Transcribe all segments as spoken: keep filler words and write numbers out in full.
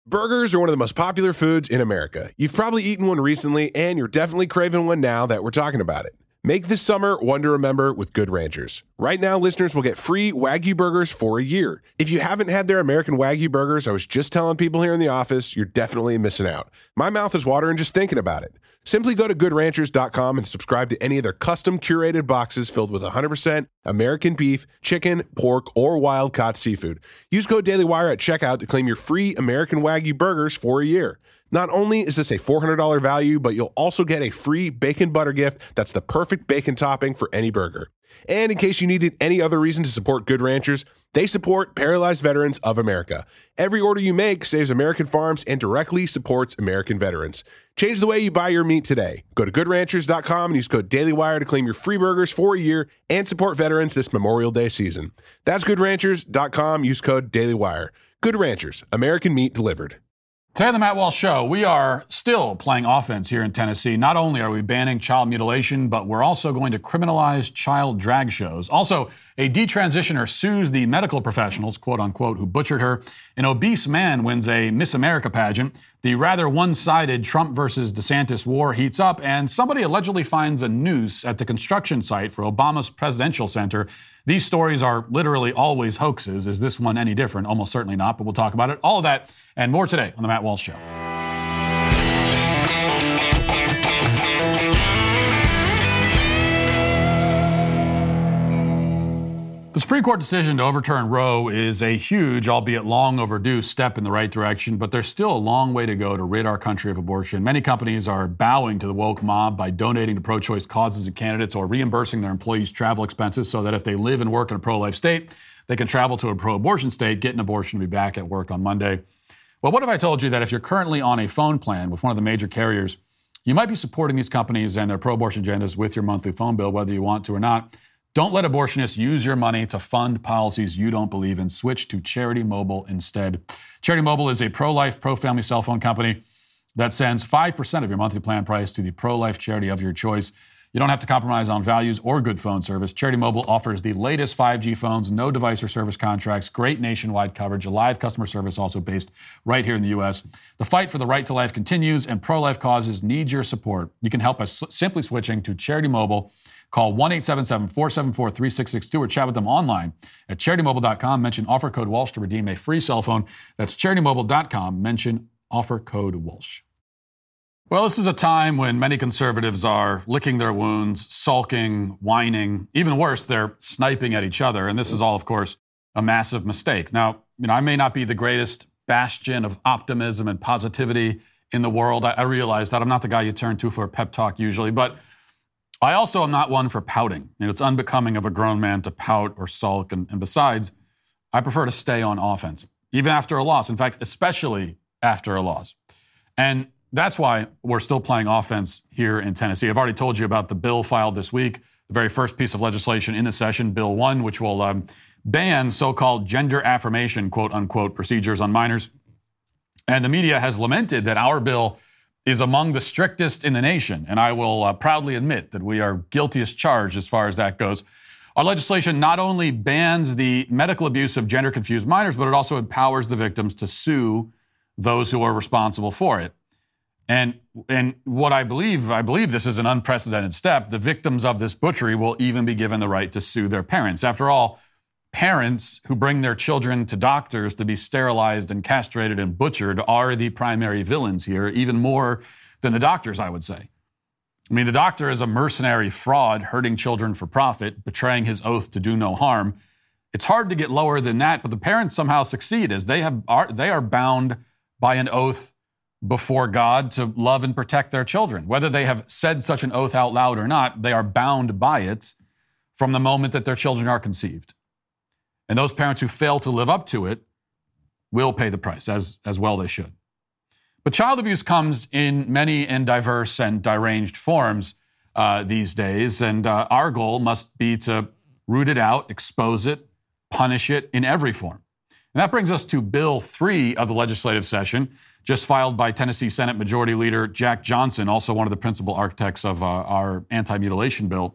Burgers are one of the most popular foods in America. You've probably eaten one recently, and you're definitely craving one now that we're talking about it. Make this summer one to remember with Good Ranchers. Right now, listeners will get free Wagyu burgers for a year. If you haven't had their American Wagyu burgers, I was just telling people here in the office, you're definitely missing out. My mouth is watering just thinking about it. Simply go to good ranchers dot com and subscribe to any of their custom curated boxes filled with one hundred percent American beef, chicken, pork, or wild-caught seafood. Use code DailyWire at checkout to claim your free American Wagyu burgers for a year. Not only is this a four hundred dollars value, but you'll also get a free bacon butter gift that's the perfect bacon topping for any burger. And in case you needed any other reason to support Good Ranchers, they support Paralyzed Veterans of America. Every order you make saves American farms and directly supports American veterans. Change the way you buy your meat today. Go to good ranchers dot com and use code DailyWire to claim your free burgers for a year and support veterans this Memorial Day season. That's good ranchers dot com. Use code DailyWire. Good Ranchers, American meat delivered. Today on the Matt Walsh Show, we are still playing offense here in Tennessee. Not only are we banning child mutilation, but we're also going to criminalize child drag shows. Also, a detransitioner sues the medical professionals, quote unquote, who butchered her. An obese man wins a Miss America pageant. The rather one-sided Trump versus DeSantis war heats up, and somebody allegedly finds a noose at the construction site for Obama's presidential center. These stories are literally always hoaxes. Is this one any different? Almost certainly not, but we'll talk about it. All of that and more today on The Matt Walsh Show. The Supreme Court decision to overturn Roe is a huge, albeit long overdue, step in the right direction, but there's still a long way to go to rid our country of abortion. Many companies are bowing to the woke mob by donating to pro-choice causes and candidates or reimbursing their employees' travel expenses so that if they live and work in a pro-life state, they can travel to a pro-abortion state, get an abortion, and be back at work on Monday. Well, what if I told you that if you're currently on a phone plan with one of the major carriers, you might be supporting these companies and their pro-abortion agendas with your monthly phone bill, whether you want to or not. Don't let abortionists use your money to fund policies you don't believe in. Switch to Charity Mobile instead. Charity Mobile is a pro-life, pro-family cell phone company that sends five percent of your monthly plan price to the pro-life charity of your choice. You don't have to compromise on values or good phone service. Charity Mobile offers the latest five G phones, no device or service contracts, great nationwide coverage, live customer service also based right here in the U S. The fight for the right to life continues, and pro-life causes need your support. You can help by simply switching to Charity Mobile. Call one eight seven seven, four seven four, three six six two or chat with them online at charity mobile dot com. Mention offer code Walsh to redeem a free cell phone. That's charity mobile dot com. Mention offer code Walsh. Well, this is a time when many conservatives are licking their wounds, sulking, whining. Even worse, they're sniping at each other. And this is all, of course, a massive mistake. Now, you know, I may not be the greatest bastion of optimism and positivity in the world. I, I realize that I'm not the guy you turn to for a pep talk usually, but I also am not one for pouting. You know, it's unbecoming of a grown man to pout or sulk. And, and besides, I prefer to stay on offense, even after a loss. In fact, especially after a loss. And that's why we're still playing offense here in Tennessee. I've already told you about the bill filed this week, the very first piece of legislation in the session, Bill one, which will um, ban so-called gender affirmation, quote unquote, procedures on minors. And the media has lamented that our bill is among the strictest in the nation, and I will uh, proudly admit that we are guilty as charged as far as that goes. Our legislation not only bans the medical abuse of gender-confused minors, but it also empowers the victims to sue those who are responsible for it. And and what I believe, I believe this is an unprecedented step. The victims of this butchery will even be given the right to sue their parents. After all, parents who bring their children to doctors to be sterilized and castrated and butchered are the primary villains here, even more than the doctors, I would say. I mean, the doctor is a mercenary fraud, hurting children for profit, betraying his oath to do no harm. It's hard to get lower than that, but the parents somehow succeed as they have are, they are bound by an oath before God to love and protect their children. Whether they have said such an oath out loud or not, they are bound by it from the moment that their children are conceived. And those parents who fail to live up to it will pay the price, as, as well they should. But child abuse comes in many and diverse and deranged forms uh, these days, and uh, our goal must be to root it out, expose it, punish it in every form. And that brings us to Bill three of the legislative session, just filed by Tennessee Senate Majority Leader Jack Johnson, also one of the principal architects of uh, our anti-mutilation bill.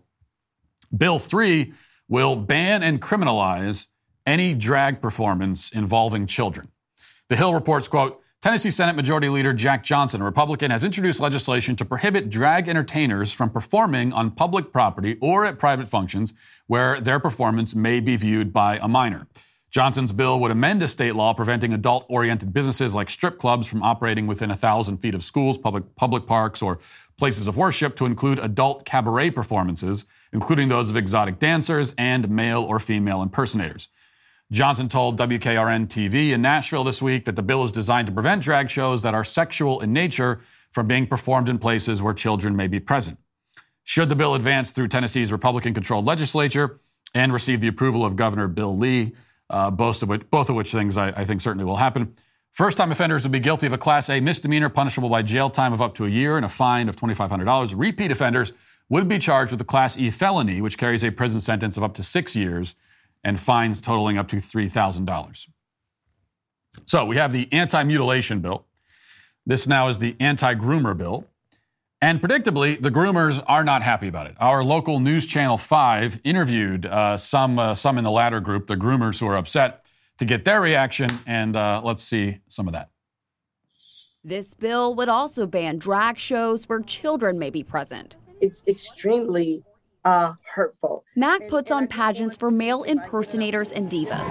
Bill three will ban and criminalize any drag performance involving children. The Hill reports, quote, Tennessee Senate Majority Leader Jack Johnson, a Republican, has introduced legislation to prohibit drag entertainers from performing on public property or at private functions where their performance may be viewed by a minor. Johnson's bill would amend a state law preventing adult-oriented businesses like strip clubs from operating within one thousand feet of schools, public, public parks, or places of worship to include adult cabaret performances, including those of exotic dancers and male or female impersonators. Johnson told W K R N T V in Nashville this week that the bill is designed to prevent drag shows that are sexual in nature from being performed in places where children may be present. Should the bill advance through Tennessee's Republican-controlled legislature and receive the approval of Governor Bill Lee, uh, both, of which, both of which things I, I think certainly will happen, first-time offenders would be guilty of a Class A misdemeanor punishable by jail time of up to a year and a fine of twenty-five hundred dollars. Repeat offenders would be charged with a Class E felony, which carries a prison sentence of up to six years and fines totaling up to three thousand dollars. So we have the anti-mutilation bill. This now is the anti-groomer bill. And predictably, the groomers are not happy about it. Our local news channel five interviewed uh, some, uh, some in the latter group, the groomers who are upset, to get their reaction. And uh, let's see some of that. This bill would also ban drag shows where children may be present. It's extremely Uh, hurtful. Mac puts on pageants for male impersonators and divas.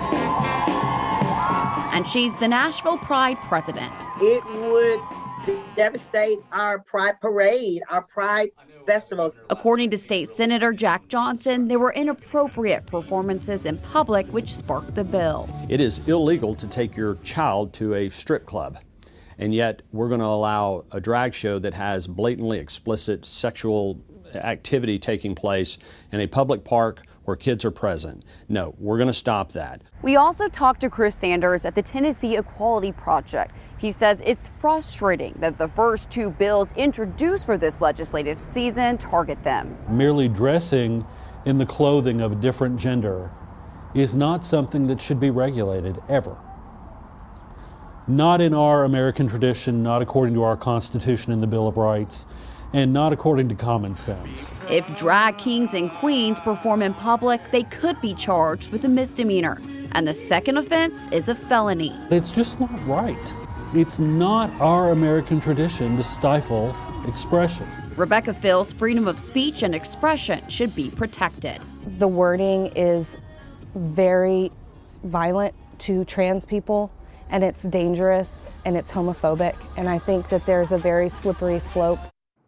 And she's the Nashville Pride president. It would devastate our Pride parade, our Pride festival. According to State Senator Jack Johnson, there were inappropriate performances in public which sparked the bill. It is illegal to take your child to a strip club. And yet we're going to allow a drag show that has blatantly explicit sexual activity taking place in a public park where kids are present. No, we're going to stop that. We also talked to Chris Sanders at the Tennessee Equality Project. He says it's frustrating that the first two bills introduced for this legislative season target them. Merely dressing in the clothing of a different gender is not something that should be regulated ever. Not in our American tradition, not according to our Constitution and the Bill of Rights, and not according to common sense. If drag kings and queens perform in public, they could be charged with a misdemeanor. And the second offense is a felony. It's just not right. It's not our American tradition to stifle expression. Rebecca feels freedom of speech and expression should be protected. The wording is very violent to trans people, and it's dangerous, and it's homophobic. And I think that there's a very slippery slope.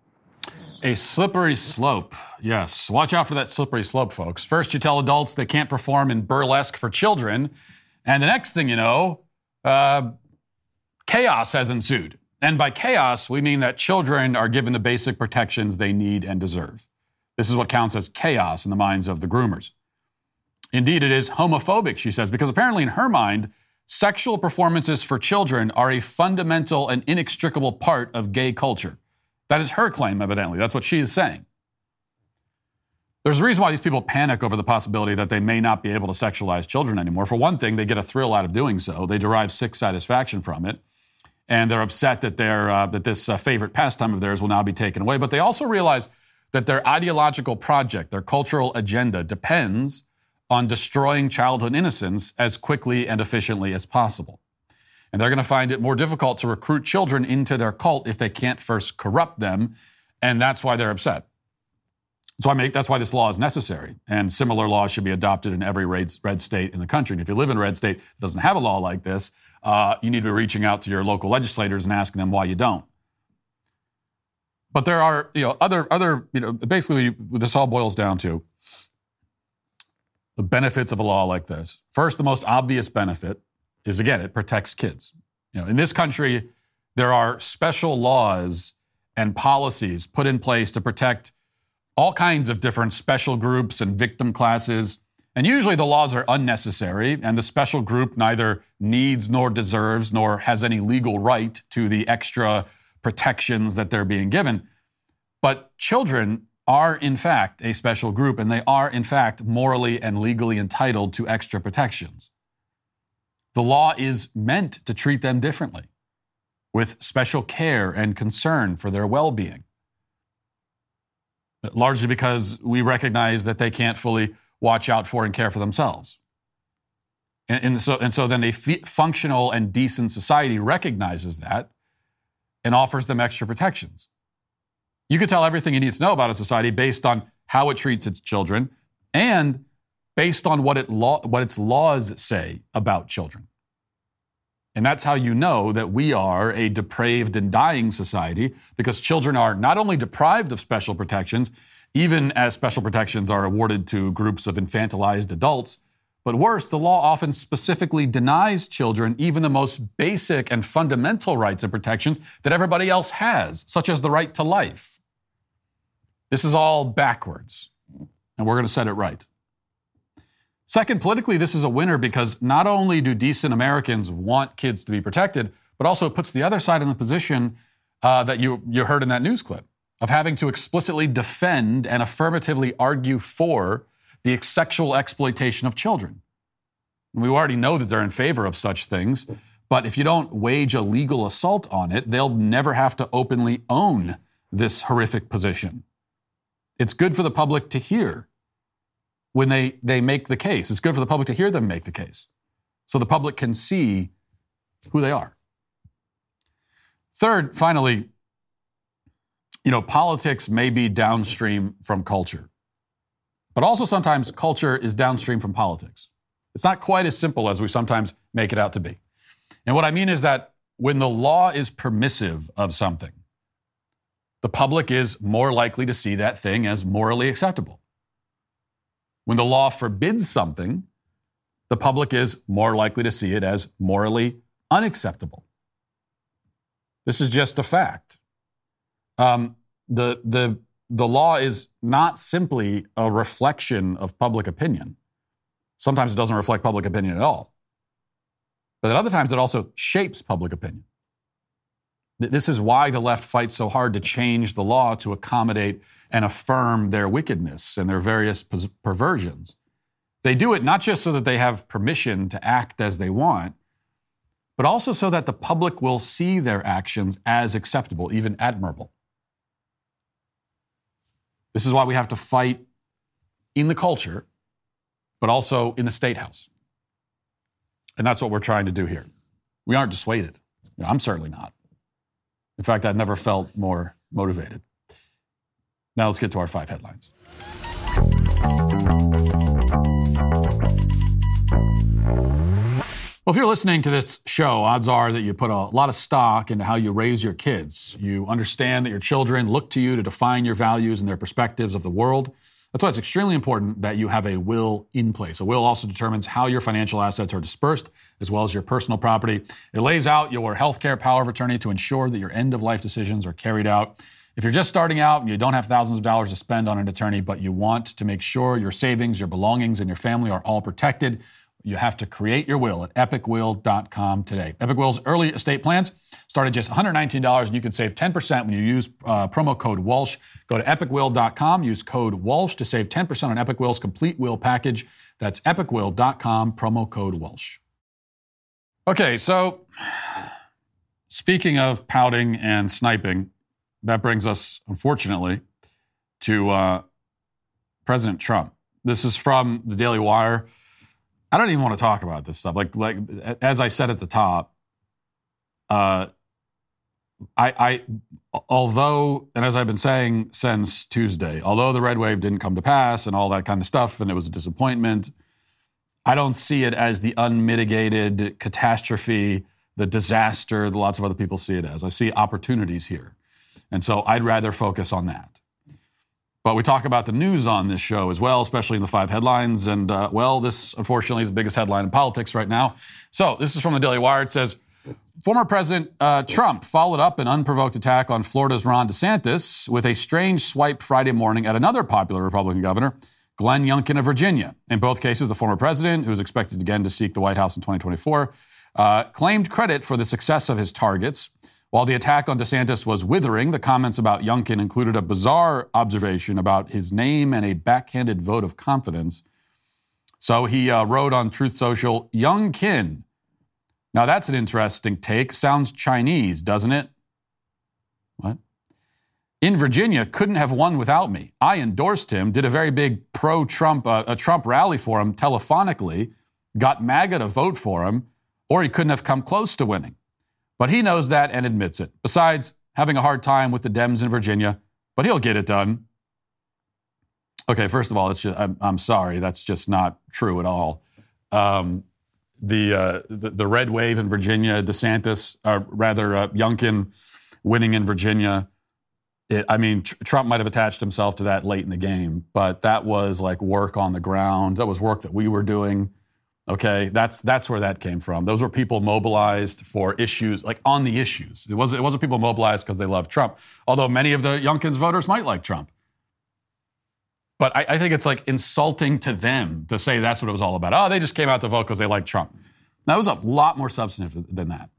A slippery slope. Yes. Watch out for that slippery slope, folks. First, you tell adults they can't perform in burlesque for children. And the next thing you know, uh, chaos has ensued. And by chaos, we mean that children are given the basic protections they need and deserve. This is what counts as chaos in the minds of the groomers. Indeed, it is homophobic, she says, because apparently in her mind, sexual performances for children are a fundamental and inextricable part of gay culture. That is her claim, evidently. That's what she is saying. There's a reason why these people panic over the possibility that they may not be able to sexualize children anymore. For one thing, they get a thrill out of doing so. They derive sick satisfaction from it. And they're upset that, they're, uh, that this uh, favorite pastime of theirs will now be taken away. But they also realize that their ideological project, their cultural agenda, depends on destroying childhood innocence as quickly and efficiently as possible. And they're going to find it more difficult to recruit children into their cult if they can't first corrupt them. And that's why they're upset. So I make, that's why this law is necessary. And similar laws should be adopted in every red, red state in the country. And if you live in a red state that doesn't have a law like this, uh, you need to be reaching out to your local legislators and asking them why you don't. But there are, you know, other, other, you know, basically what this all boils down to the benefits of a law like this. First, the most obvious benefit is, again, it protects kids. You know, in this country, there are special laws and policies put in place to protect all kinds of different special groups and victim classes. And usually the laws are unnecessary, and the special group neither needs nor deserves nor has any legal right to the extra protections that they're being given. But children are, in fact, a special group, and they are, in fact, morally and legally entitled to extra protections. The law is meant to treat them differently, with special care and concern for their well-being, largely because we recognize that they can't fully watch out for and care for themselves. And, and, so, and so then a f- functional and decent society recognizes that and offers them extra protections. You could tell everything you need to know about a society based on how it treats its children and based on what, it law, what its laws say about children. And that's how you know that we are a depraved and dying society, because children are not only deprived of special protections, even as special protections are awarded to groups of infantilized adults, but worse, the law often specifically denies children even the most basic and fundamental rights and protections that everybody else has, such as the right to life. This is all backwards, and we're going to set it right. Second, politically, this is a winner because not only do decent Americans want kids to be protected, but also it puts the other side in the position uh, that you, you heard in that news clip of having to explicitly defend and affirmatively argue for the sexual exploitation of children. We already know that they're in favor of such things, but if you don't wage a legal assault on it, they'll never have to openly own this horrific position. It's good for the public to hear when they, they make the case. It's good for the public to hear them make the case, so the public can see who they are. Third, finally, you know, politics may be downstream from culture, but also sometimes culture is downstream from politics. It's not quite as simple as we sometimes make it out to be. And what I mean is that when the law is permissive of something, the public is more likely to see that thing as morally acceptable. When the law forbids something, the public is more likely to see it as morally unacceptable. This is just a fact. Um, the, the, the law is not simply a reflection of public opinion. Sometimes it doesn't reflect public opinion at all. But at other times, it also shapes public opinion. This is why the left fights so hard to change the law to accommodate and affirm their wickedness and their various perversions. They do it not just so that they have permission to act as they want, but also so that the public will see their actions as acceptable, even admirable. This is why we have to fight in the culture, but also in the State House. And that's what we're trying to do here. We aren't dissuaded. You know, I'm certainly not. In fact, I've never felt more motivated. Now let's get to our five headlines. Well, if you're listening to this show, odds are that you put a lot of stock into how you raise your kids. You understand that your children look to you to define your values and their perspectives of the world. That's why it's extremely important that you have a will in place. A will also determines how your financial assets are dispersed, as well as your personal property. It lays out your healthcare power of attorney to ensure that your end-of-life decisions are carried out. If you're just starting out and you don't have thousands of dollars to spend on an attorney, but you want to make sure your savings, your belongings, and your family are all protected, you have to create your will at epic will dot com today. Epic Will's early estate plans start at just one hundred nineteen dollars, and you can save ten percent when you use uh, promo code Walsh. Go to epic will dot com, use code Walsh to save ten percent on Epic Will's complete will package. That's epic will dot com, promo code Walsh. Okay, so speaking of pouting and sniping, that brings us, unfortunately, to uh, President Trump. This is from the Daily Wire. I don't even want to talk about this stuff. Like, like as I said at the top, uh, I, I, although, and as I've been saying since Tuesday, although the red wave didn't come to pass and all that kind of stuff, and it was a disappointment, I don't see it as the unmitigated catastrophe, the disaster that lots of other people see it as. I see opportunities here. And so I'd rather focus on that. But we talk about the news on this show as well, especially in the five headlines. And, uh, well, this, unfortunately, is the biggest headline in politics right now. So this is from the Daily Wire. It says, former President uh, Trump followed up an unprovoked attack on Florida's Ron DeSantis with a strange swipe Friday morning at another popular Republican governor, Glenn Youngkin of Virginia. In both cases, the former president, who is expected again to seek the White House in twenty twenty-four, uh, claimed credit for the success of his targets. While the attack on DeSantis was withering, the comments about Youngkin included a bizarre observation about his name and a backhanded vote of confidence. So he uh, wrote on Truth Social, Youngkin. Now that's an interesting take. Sounds Chinese, doesn't it? What? In Virginia, couldn't have won without me. I endorsed him, did a very big pro-Trump, uh, a Trump rally for him telephonically, got MAGA to vote for him, or he couldn't have come close to winning. But he knows that and admits it. Besides having a hard time with the Dems in Virginia, but he'll get it done. Okay, first of all, it's just, I'm, I'm sorry. That's just not true at all. Um, the, uh, the the red wave in Virginia, DeSantis, or rather uh, Youngkin winning in Virginia, it, I mean, tr- Trump might have attached himself to that late in the game, but that was like work on the ground. That was work that we were doing. Okay, that's that's where that came from. Those were people mobilized for issues, like on the issues. It wasn't, it wasn't people mobilized because they loved Trump, although many of the Youngkin's voters might like Trump. But I, I think it's like insulting to them to say that's what it was all about. Oh, they just came out to vote because they like Trump. That was a lot more substantive than that.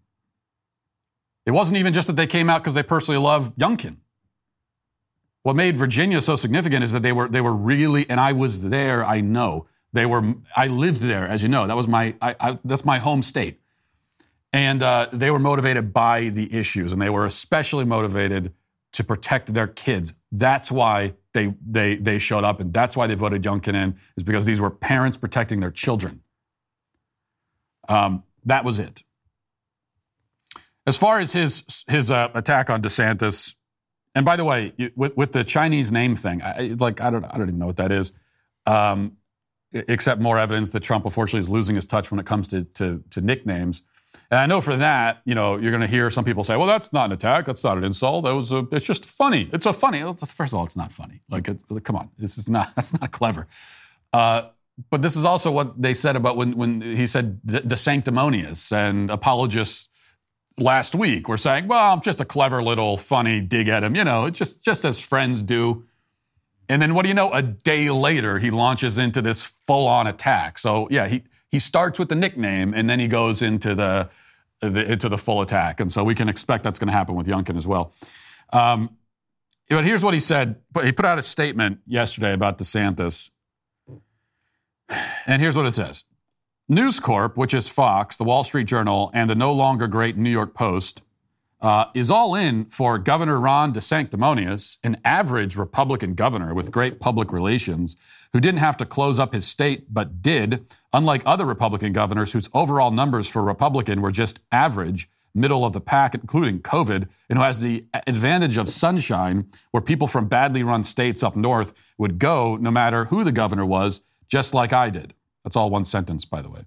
It wasn't even just that they came out because they personally love Youngkin. What made Virginia so significant is that they were they were really, and I was there, I know. They were, I lived there, as you know. That was my, I, I, that's my home state. And uh, they were motivated by the issues, and they were especially motivated to protect their kids. That's why they they they showed up, and that's why they voted Youngkin in, is because these were parents protecting their children. Um, that was it. As far as his his uh, attack on DeSantis, and by the way, with with the Chinese name thing, I, like I don't I don't even know what that is, um, except more evidence that Trump unfortunately is losing his touch when it comes to to, to nicknames. And I know for that, you know, you're going to hear some people say, well, that's not an attack. That's not an insult. That was a, it's just funny. It's a funny. First of all, it's not funny. Like, it, come on. This is not, that's not clever. Uh, but this is also what they said about when, when he said de, de sanctimonious, and apologists last week were saying, well, I'm just a clever little funny dig at him. You know, it's just, just as friends do. And then what do you know? A day later, he launches into this full-on attack. So, yeah, he, he starts with the nickname, and then he goes into the, the into the full attack. And so we can expect that's going to happen with Youngkin as well. Um, but here's what he said. He put out a statement yesterday about DeSantis. And here's what it says. News Corp, which is Fox, the Wall Street Journal, and the no longer great New York Post, Uh, is all in for Governor Ron DeSanctimonious, an average Republican governor with great public relations, who didn't have to close up his state, but did, unlike other Republican governors whose overall numbers for Republican were just average, middle of the pack, including COVID, and who has the advantage of sunshine, where people from badly run states up north would go no matter who the governor was, just like I did. That's all one sentence, by the way.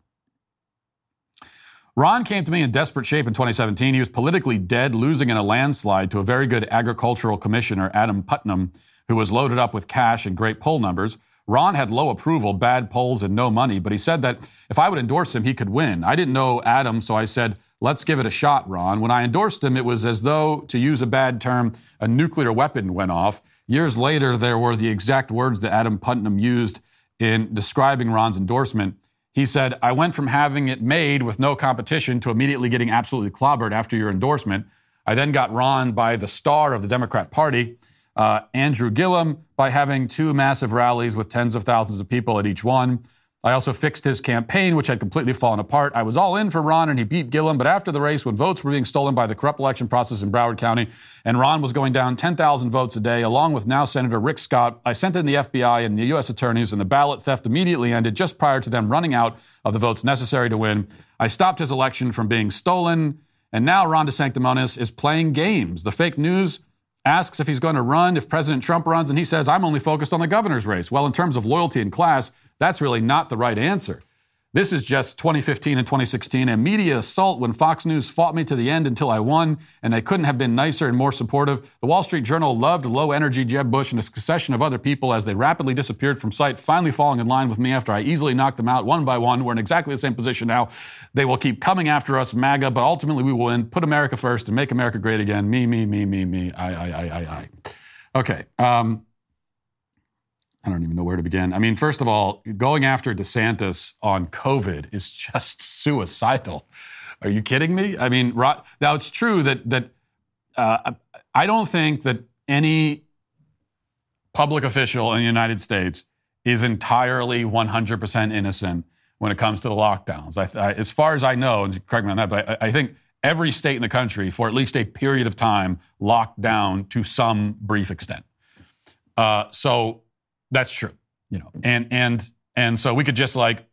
Ron came to me in desperate shape in twenty seventeen. He was politically dead, losing in a landslide to a very good agricultural commissioner, Adam Putnam, who was loaded up with cash and great poll numbers. Ron had low approval, bad polls, and no money, but he said that if I would endorse him, he could win. I didn't know Adam, so I said, let's give it a shot, Ron. When I endorsed him, it was as though, to use a bad term, a nuclear weapon went off. Years later, there were the exact words that Adam Putnam used in describing Ron's endorsement. He said, I went from having it made with no competition to immediately getting absolutely clobbered after your endorsement. I then got Ron by the star of the Democrat Party, uh, Andrew Gillum, by having two massive rallies with tens of thousands of people at each one. I also fixed his campaign, which had completely fallen apart. I was all in for Ron, and he beat Gillum. But after the race, when votes were being stolen by the corrupt election process in Broward County, and Ron was going down ten thousand votes a day, along with now Senator Rick Scott, I sent in the F B I and the U S attorneys, and the ballot theft immediately ended just prior to them running out of the votes necessary to win. I stopped his election from being stolen, and now Ron DeSanctimonious is playing games. The fake news asks if he's going to run if President Trump runs, and he says, I'm only focused on the governor's race. Well, in terms of loyalty and class, that's really not the right answer. This is just twenty fifteen and twenty sixteen, a media assault when Fox News fought me to the end until I won, and they couldn't have been nicer and more supportive. The Wall Street Journal loved low-energy Jeb Bush and a succession of other people as they rapidly disappeared from sight, finally falling in line with me after I easily knocked them out one by one. We're in exactly the same position now. They will keep coming after us, MAGA, but ultimately we will win. Put America first and make America great again. Me, me, me, me, me. I, I, I, I, I. Okay. Um... I don't even know where to begin. I mean, first of all, going after DeSantis on COVID is just suicidal. Are you kidding me? I mean, now it's true that that uh, I don't think that any public official in the United States is entirely one hundred percent innocent when it comes to the lockdowns. I, I, as far as I know, and correct me on that, but I, I think every state in the country, for at least a period of time, locked down to some brief extent. Uh, so. That's true, you know, and and and so we could just like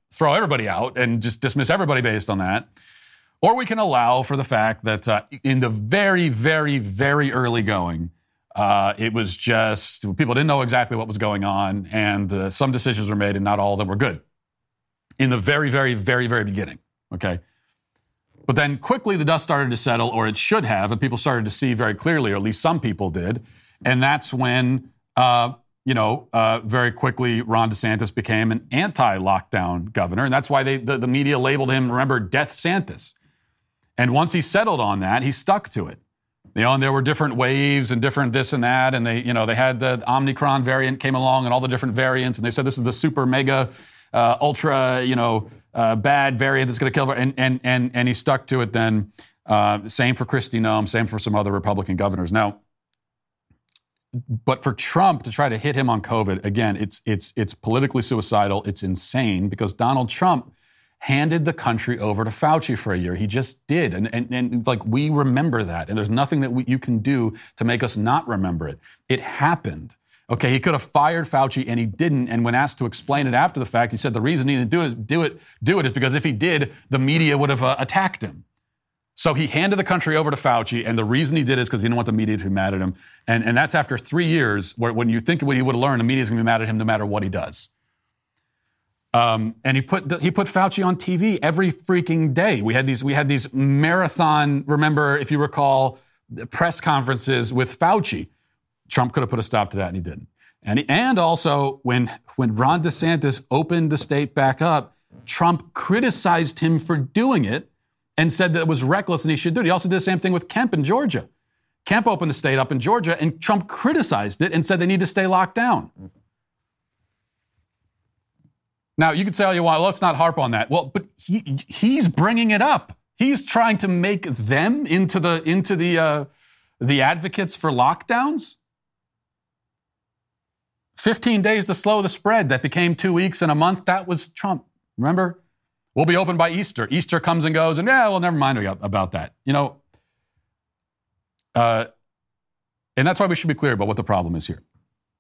throw everybody out and just dismiss everybody based on that. Or we can allow for the fact that uh, in the very, very, very early going, uh, it was just people didn't know exactly what was going on, and uh, some decisions were made, and not all of them were good. In the very, very, very, very beginning, okay? But then quickly the dust started to settle, or it should have, and people started to see very clearly, or at least some people did, and that's when, uh, you know, uh, very quickly Ron DeSantis became an anti-lockdown governor, and that's why they, the, the media labeled him, remember, Death Santis. And once he settled on that, he stuck to it. You know, and there were different waves and different this and that, and they, you know, they had the Omicron variant came along and all the different variants, and they said this is the super mega, uh, ultra, you know, uh, bad variant that's going to kill. And and and and he stuck to it. Then uh, same for Kristi Noem, same for some other Republican governors. Now, but for Trump to try to hit him on COVID again, it's it's it's politically suicidal. It's insane because Donald Trump handed the country over to Fauci for a year. He just did. And, and, and like, we remember that. And there's nothing that we, you can do to make us not remember it. It happened. Okay, he could have fired Fauci and he didn't. And when asked to explain it after the fact, he said the reason he didn't do it, do it, do it is because if he did, the media would have uh, attacked him. So he handed the country over to Fauci, and the reason he did is because he didn't want the media to be mad at him. And, and that's after three years where when you think what he would have learned, the media is going to be mad at him no matter what he does. Um, and he put he put Fauci on T V every freaking day. We had these we had these marathon. Remember, if you recall, press conferences with Fauci. Trump could have put a stop to that, and he didn't. And he, and also when when Ron DeSantis opened the state back up, Trump criticized him for doing it and said that it was reckless and he should do it. He also did the same thing with Kemp in Georgia. Kemp opened the state up in Georgia, and Trump criticized it and said they need to stay locked down. Now, you could say, oh, you want, let's not harp on that. Well, but he he's bringing it up. He's trying to make them into the into the uh, the advocates for lockdowns. fifteen days to slow the spread. That became two weeks and a month. That was Trump. Remember? We'll be open by Easter. Easter comes and goes, and yeah, well, never mind about that. You know, uh, and that's why we should be clear about what the problem is here.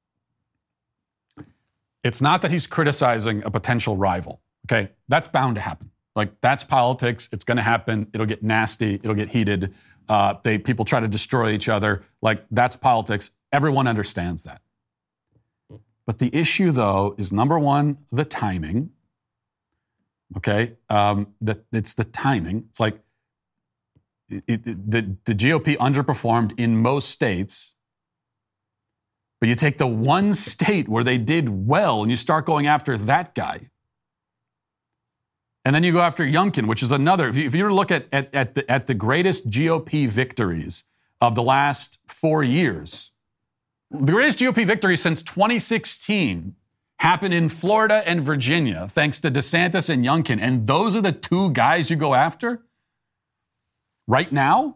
It's not that he's criticizing a potential rival, okay? That's bound to happen. Like, that's politics. It's going to happen. It'll get nasty. It'll get heated. Uh, they people try to destroy each other. Like, that's politics. Everyone understands that. But the issue, though, is, number one, the timing, okay? Um, the, it's the timing. It's like it, it, the, the G O P underperformed in most states. But you take the one state where they did well and you start going after that guy. And then you go after Youngkin, which is another. If you, if you were to look at, at, at, the, at the greatest G O P victories of the last four years, the greatest G O P victories since twenty sixteen happened in Florida and Virginia, thanks to DeSantis and Youngkin. And those are the two guys you go after right now?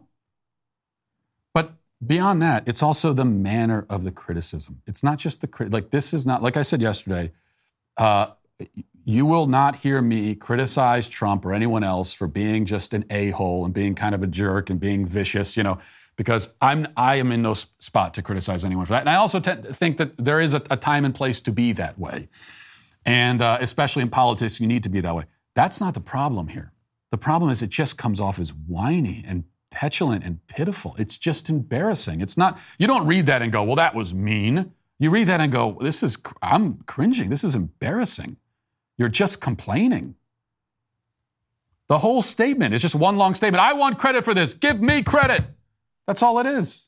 Beyond that, it's also the manner of the criticism. It's not just the crit. Like, this is not, like I said yesterday, uh, you will not hear me criticize Trump or anyone else for being just an a-hole and being kind of a jerk and being vicious, you know, because I'm I am in no spot to criticize anyone for that. And I also t- think that there is a, a time and place to be that way. And uh, especially in politics, you need to be that way. That's not the problem here. The problem is it just comes off as whiny and petulant and pitiful. It's just embarrassing. It's not, you don't read that and go, well, that was mean. You read that and go, this is, I'm cringing. This is embarrassing. You're just complaining. The whole statement is just one long statement. I want credit for this. Give me credit. That's all it is.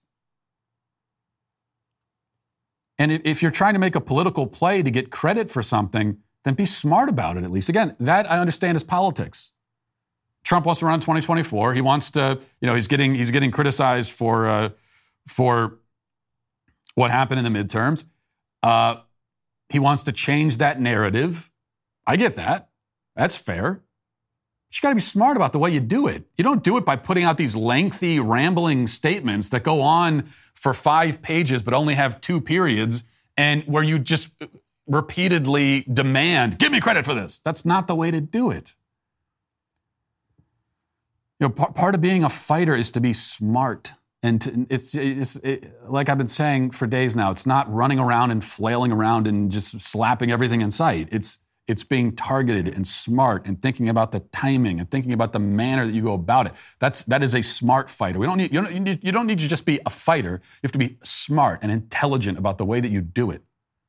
And if you're trying to make a political play to get credit for something, then be smart about it at least. Again, that I understand is politics. Trump wants to run in twenty twenty-four. He wants to, you know, he's getting he's getting criticized for uh, for what happened in the midterms. Uh, he wants to change that narrative. I get that. That's fair. But you got to be smart about the way you do it. You don't do it by putting out these lengthy, rambling statements that go on for five pages but only have two periods, and where you just repeatedly demand, give me credit for this. That's not the way to do it. You know, p- part of being a fighter is to be smart. And to, it's, it's it, like I've been saying for days now, it's not running around and flailing around and just slapping everything in sight. It's It's being targeted and smart and thinking about the timing and thinking about the manner that you go about it. That's, that is a smart fighter. We don't need, you don't, you need, you don't need to just be a fighter. You have to be smart and intelligent about the way that you do it.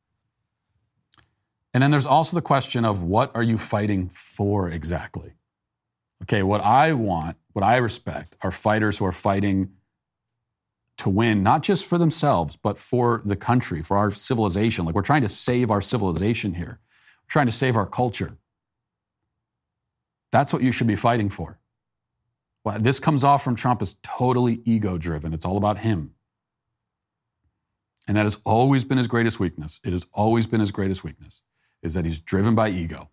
And then there's also the question of what are you fighting for exactly? Okay, what I want, what I respect are fighters who are fighting to win, not just for themselves, but for the country, for our civilization. Like we're trying to save our civilization here. We're trying to save our culture. That's what you should be fighting for. Well, this comes off from Trump as totally ego-driven. It's all about him. And that has always been his greatest weakness. It has always been his greatest weakness, is that he's driven by ego.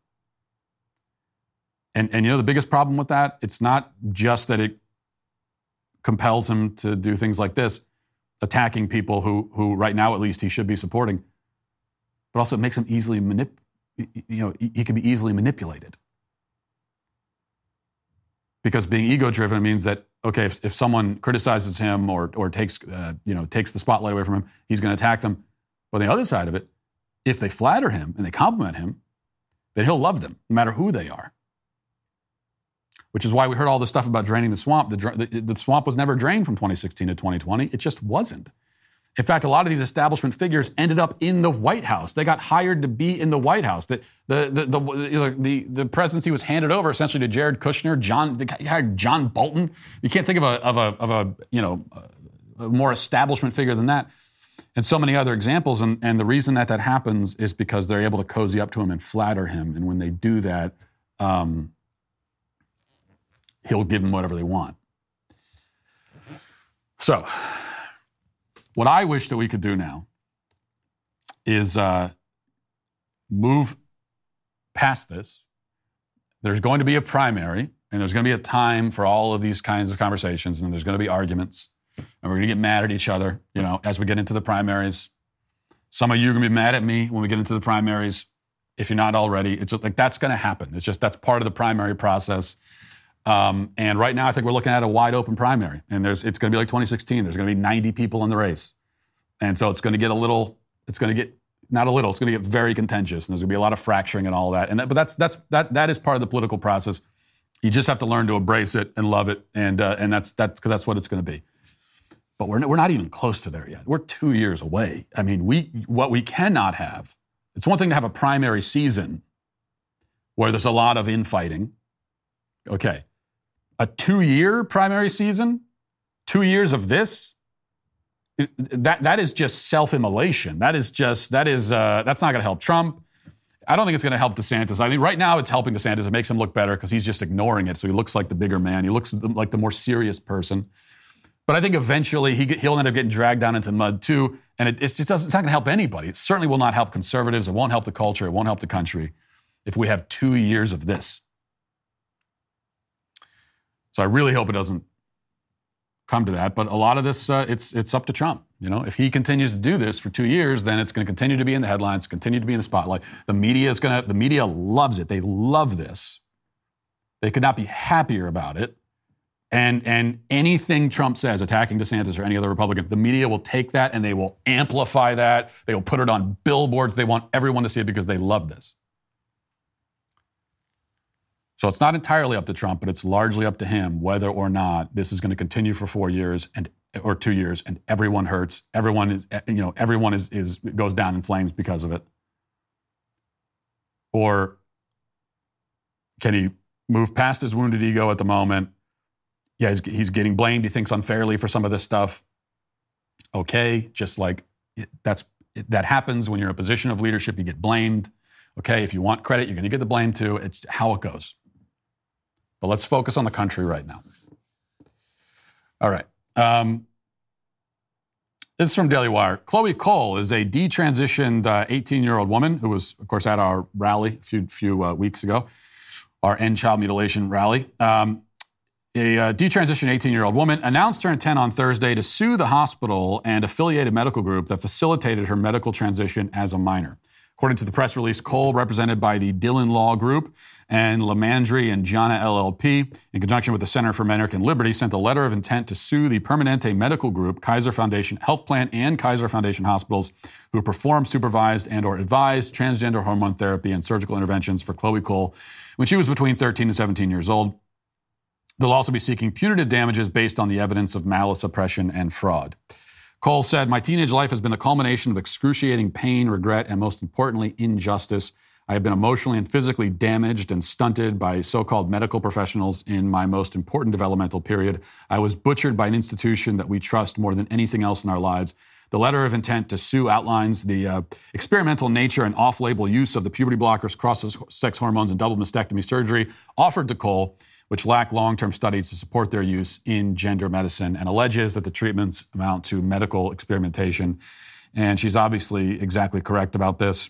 And, and you know the biggest problem with that? It's not just that it compels him to do things like this, attacking people who, who right now at least he should be supporting, but also it makes him easily manip, you know, he can be easily manipulated. Because being ego-driven means that, okay, if, if someone criticizes him or, or takes, uh, you know, takes the spotlight away from him, he's going to attack them. But on the other side of it, if they flatter him and they compliment him, then he'll love them, no matter who they are. Which is why we heard all this stuff about draining the swamp. The, the, the swamp was never drained from twenty sixteen to twenty twenty. It just wasn't. In fact, a lot of these establishment figures ended up in the White House. They got hired to be in the White House. The, the, the, the, the, the, the presidency was handed over essentially to Jared Kushner. John, they hired John Bolton. You can't think of a, of a, of a you know, a more establishment figure than that. And so many other examples. And, and the reason that that happens is because they're able to cozy up to him and flatter him. And when they do that, um, he'll give them whatever they want. So, what I wish that we could do now is uh, move past this. There's going to be a primary, and there's going to be a time for all of these kinds of conversations, and there's going to be arguments, and we're going to get mad at each other, you know, as we get into the primaries. Some of you are going to be mad at me when we get into the primaries, if you're not already. It's like that's going to happen. It's just that's part of the primary process. Um, and right now, I think we're looking at a wide open primary, and there's it's going to be like twenty sixteen. There's going to be ninety people in the race, and so it's going to get a little. It's going to get not a little. It's going to get very contentious, and there's going to be a lot of fracturing and all that. And that, but that's that's that that is part of the political process. You just have to learn to embrace it and love it, and uh, and that's that's because that's what it's going to be. But we're we're not even close to there yet. We're two years away. I mean, we what we cannot have. It's one thing to have a primary season where there's a lot of infighting. Okay. A two-year primary season, two years of this, it, that that is just self-immolation. That is just, that is, uh, that's not going to help Trump. I don't think it's going to help DeSantis. I mean, right now it's helping DeSantis. It makes him look better because he's just ignoring it. So he looks like the bigger man. He looks like the more serious person. But I think eventually he, he'll end up getting dragged down into mud too. And it, it's, just doesn't, it's not going to help anybody. It certainly will not help conservatives. It won't help the culture. It won't help the country if we have two years of this. So I really hope it doesn't come to that. But a lot of this, uh, it's it's up to Trump. You know, if he continues to do this for two years, then it's going to continue to be in the headlines, continue to be in the spotlight. The media is going to. The media loves it. They love this. They could not be happier about it. And and anything Trump says, attacking DeSantis or any other Republican, the media will take that and they will amplify that. They will put it on billboards. They want everyone to see it because they love this. So it's not entirely up to Trump, but it's largely up to him whether or not this is going to continue for four years and or two years, and everyone hurts. Everyone is, you know, everyone is is goes down in flames because of it. Or can he move past his wounded ego at the moment? Yeah, he's, he's getting blamed. He thinks unfairly for some of this stuff. Okay, just like it, that's it, that happens when you're in a position of leadership. You get blamed. Okay, if you want credit, you're going to get the blame too. It's how it goes. But let's focus on the country right now. All right. Um, this is from Daily Wire. Chloe Cole is a detransitioned uh, eighteen-year-old woman who was, of course, at our rally a few, few uh, weeks ago, our End Child Mutilation rally. Um, a uh, detransitioned eighteen-year-old woman announced her intent on Thursday to sue the hospital and affiliated medical group that facilitated her medical transition as a minor. According to the press release, Cole, represented by the Dillon Law Group and Lamandry and Jana L L P, in conjunction with the Center for American Liberty, sent a letter of intent to sue the Permanente Medical Group, Kaiser Foundation Health Plan, and Kaiser Foundation hospitals who performed, supervised, and or advised transgender hormone therapy and surgical interventions for Chloe Cole when she was between thirteen and seventeen years old. They'll also be seeking punitive damages based on the evidence of malice, oppression, and fraud. Cole said, "My teenage life has been the culmination of excruciating pain, regret, and most importantly, injustice. I have been emotionally and physically damaged and stunted by so-called medical professionals in my most important developmental period. I was butchered by an institution that we trust more than anything else in our lives. The letter of intent to sue outlines the uh, experimental nature and off-label use of the puberty blockers, cross-sex hormones, and double mastectomy surgery offered to Cole, which lack long-term studies to support their use in gender medicine, and alleges that the treatments amount to medical experimentation." And she's obviously exactly correct about this.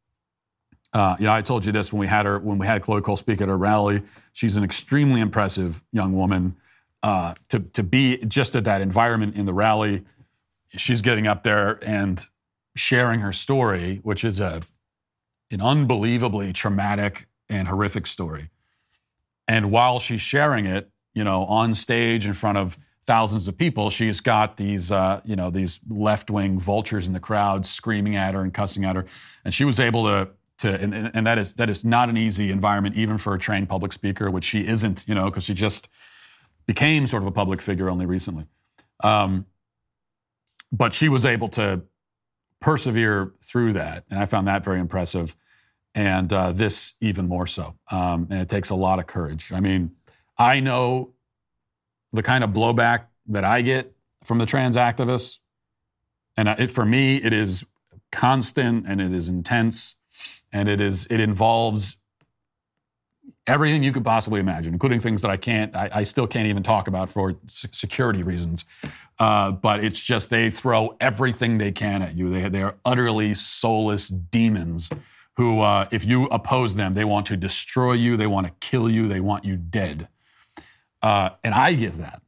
Uh, you know, I told you this when we had her, when we had Chloe Cole speak at her rally. She's an extremely impressive young woman. Uh, to to be just at that environment in the rally, she's getting up there and sharing her story, which is a an unbelievably traumatic and horrific story. And while she's sharing it, you know, on stage in front of thousands of people, she's got these, uh, you know, these left-wing vultures in the crowd screaming at her and cussing at her. And she was able to, to, and, and that is that is not an easy environment, even for a trained public speaker, which she isn't, you know, because she just became sort of a public figure only recently. Um, but she was able to persevere through that, and I found that very impressive. And uh, this even more so. Um, and it takes a lot of courage. I mean, I know the kind of blowback that I get from the trans activists. And it, for me, it is constant and it is intense. And it is it involves everything you could possibly imagine, including things that I can't, I, I still can't even talk about for security reasons. Uh, but it's just they throw everything they can at you. They, they are utterly soulless demons who, uh, if you oppose them, they want to destroy you, they want to kill you, they want you dead. Uh, and I get that.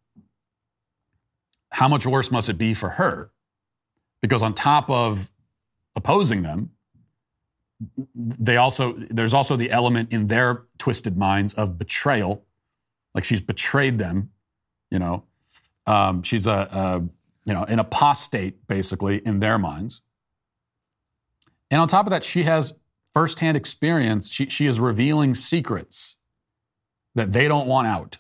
How much worse must it be for her? Because on top of opposing them, they also there's also the element in their twisted minds of betrayal, like she's betrayed them. You know, um, she's a, a you know an apostate basically in their minds. And on top of that, she has firsthand experience. She, she is revealing secrets that they don't want out.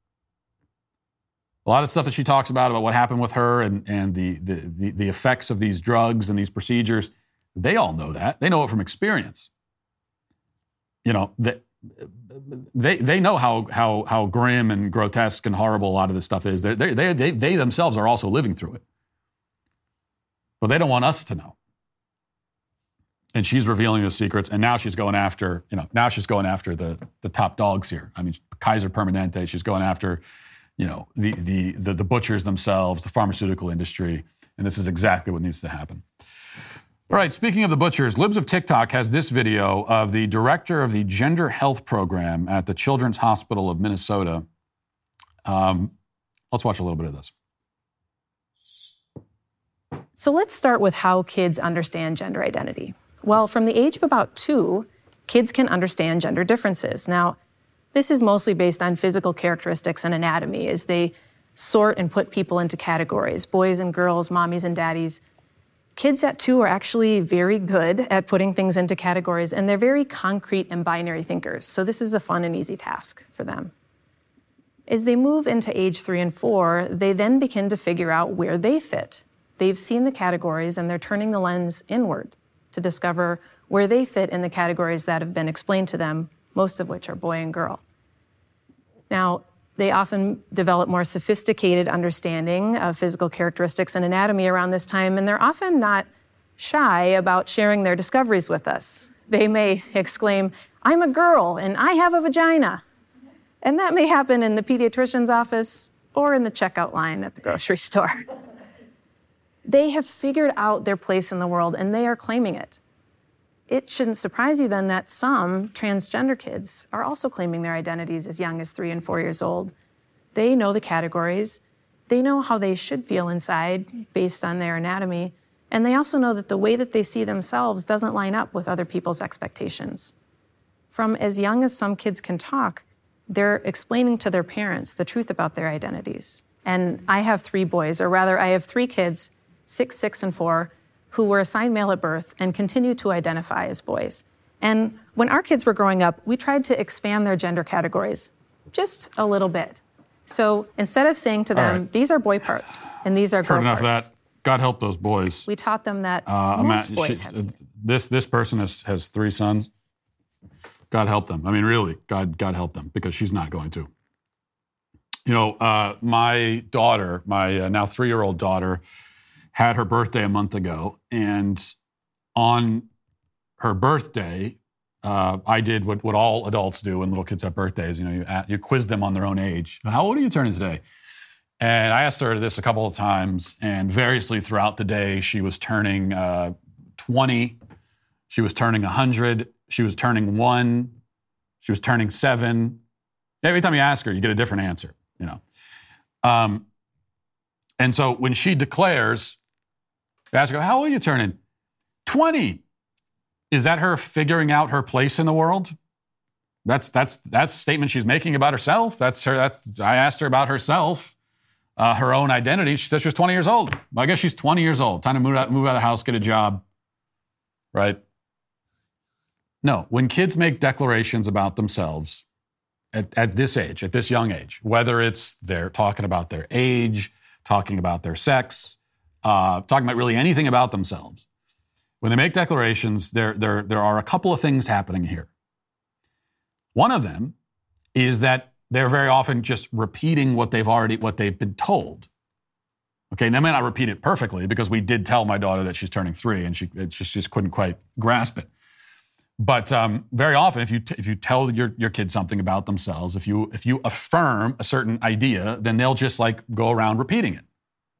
A lot of stuff that she talks about, about what happened with her and, and the, the, the, the effects of these drugs and these procedures, they all know that. They know it from experience. You know, they, they, they know how, how, how grim and grotesque and horrible a lot of this stuff is. They, they, they, they themselves are also living through it. But they don't want us to know. And she's revealing those secrets, and now she's going after, you know, now she's going after the the top dogs here. I mean, Kaiser Permanente, she's going after, you know, the the the, the butchers themselves, the pharmaceutical industry, and this is exactly what needs to happen. All right, speaking of the butchers, Libs of TikTok has this video of the director of the gender health program at the Children's Hospital of Minnesota. Um, let's watch a little bit of this. So let's start with how kids understand gender identity. Well, from the age of about two, kids can understand gender differences. Now, this is mostly based on physical characteristics and anatomy as they sort and put people into categories, boys and girls, mommies and daddies. Kids at two are actually very good at putting things into categories, and they're very concrete and binary thinkers. So this is a fun and easy task for them. As they move into age three and four, they then begin to figure out where they fit. They've seen the categories and they're turning the lens inward to discover where they fit in the categories that have been explained to them, most of which are boy and girl. Now, they often develop more sophisticated understanding of physical characteristics and anatomy around this time, and they're often not shy about sharing their discoveries with us. They may exclaim, "I'm a girl and I have a vagina." And that may happen in the pediatrician's office or in the checkout line at the grocery store. They have figured out their place in the world, and they are claiming it. It shouldn't surprise you then that some transgender kids are also claiming their identities as young as three and four years old. They know the categories. They know how they should feel inside based on their anatomy, And they also know that the way that they see themselves doesn't line up with other people's expectations. From as young as some kids can talk, they're explaining to their parents the truth about their identities. And I have three boys, or rather I have three kids, six, six, and four, who were assigned male at birth and continue to identify as boys. And when our kids were growing up, we tried to expand their gender categories just a little bit. So instead of saying to them, right, these are boy parts and these are girl Heard enough parts. of that. God help those boys. We taught them that uh, most at, boys she, have. This this person has, has three sons. God help them. I mean, really, God God help them, because she's not going to. You know, uh, my daughter, my uh, now three-year-old daughter, had her birthday a month ago, and on her birthday, uh, I did what, what all adults do when little kids have birthdays. You know, you, you quiz them on their own age. How old are you turning today? And I asked her this a couple of times, and variously throughout the day, she was turning uh, twenty, she was turning one hundred, she was turning one, she was turning seven. Every time you ask her, you get a different answer, you know. Um, and so when she declares, I ask her, how old are you turning? twenty. Is that her figuring out her place in the world? That's that's that's a statement she's making about herself. That's her. That's I asked her about herself. Uh, her own identity. She said she was twenty years old. Well, I guess she's twenty years old. Time to move out, move out of the house, get a job, right? No, when kids make declarations about themselves at, at this age, at this young age, whether it's they're talking about their age, talking about their sex, uh, talking about really anything about themselves, when they make declarations, there, there, there are a couple of things happening here. One of them is that they're very often just repeating what they've already, what they've been told. Okay, and they may not repeat it perfectly, because we did tell my daughter that she's turning three, and she, she just couldn't quite grasp it. But um, very often, if you t- if you tell your your kid something about themselves, if you if you affirm a certain idea, then they'll just like go around repeating it.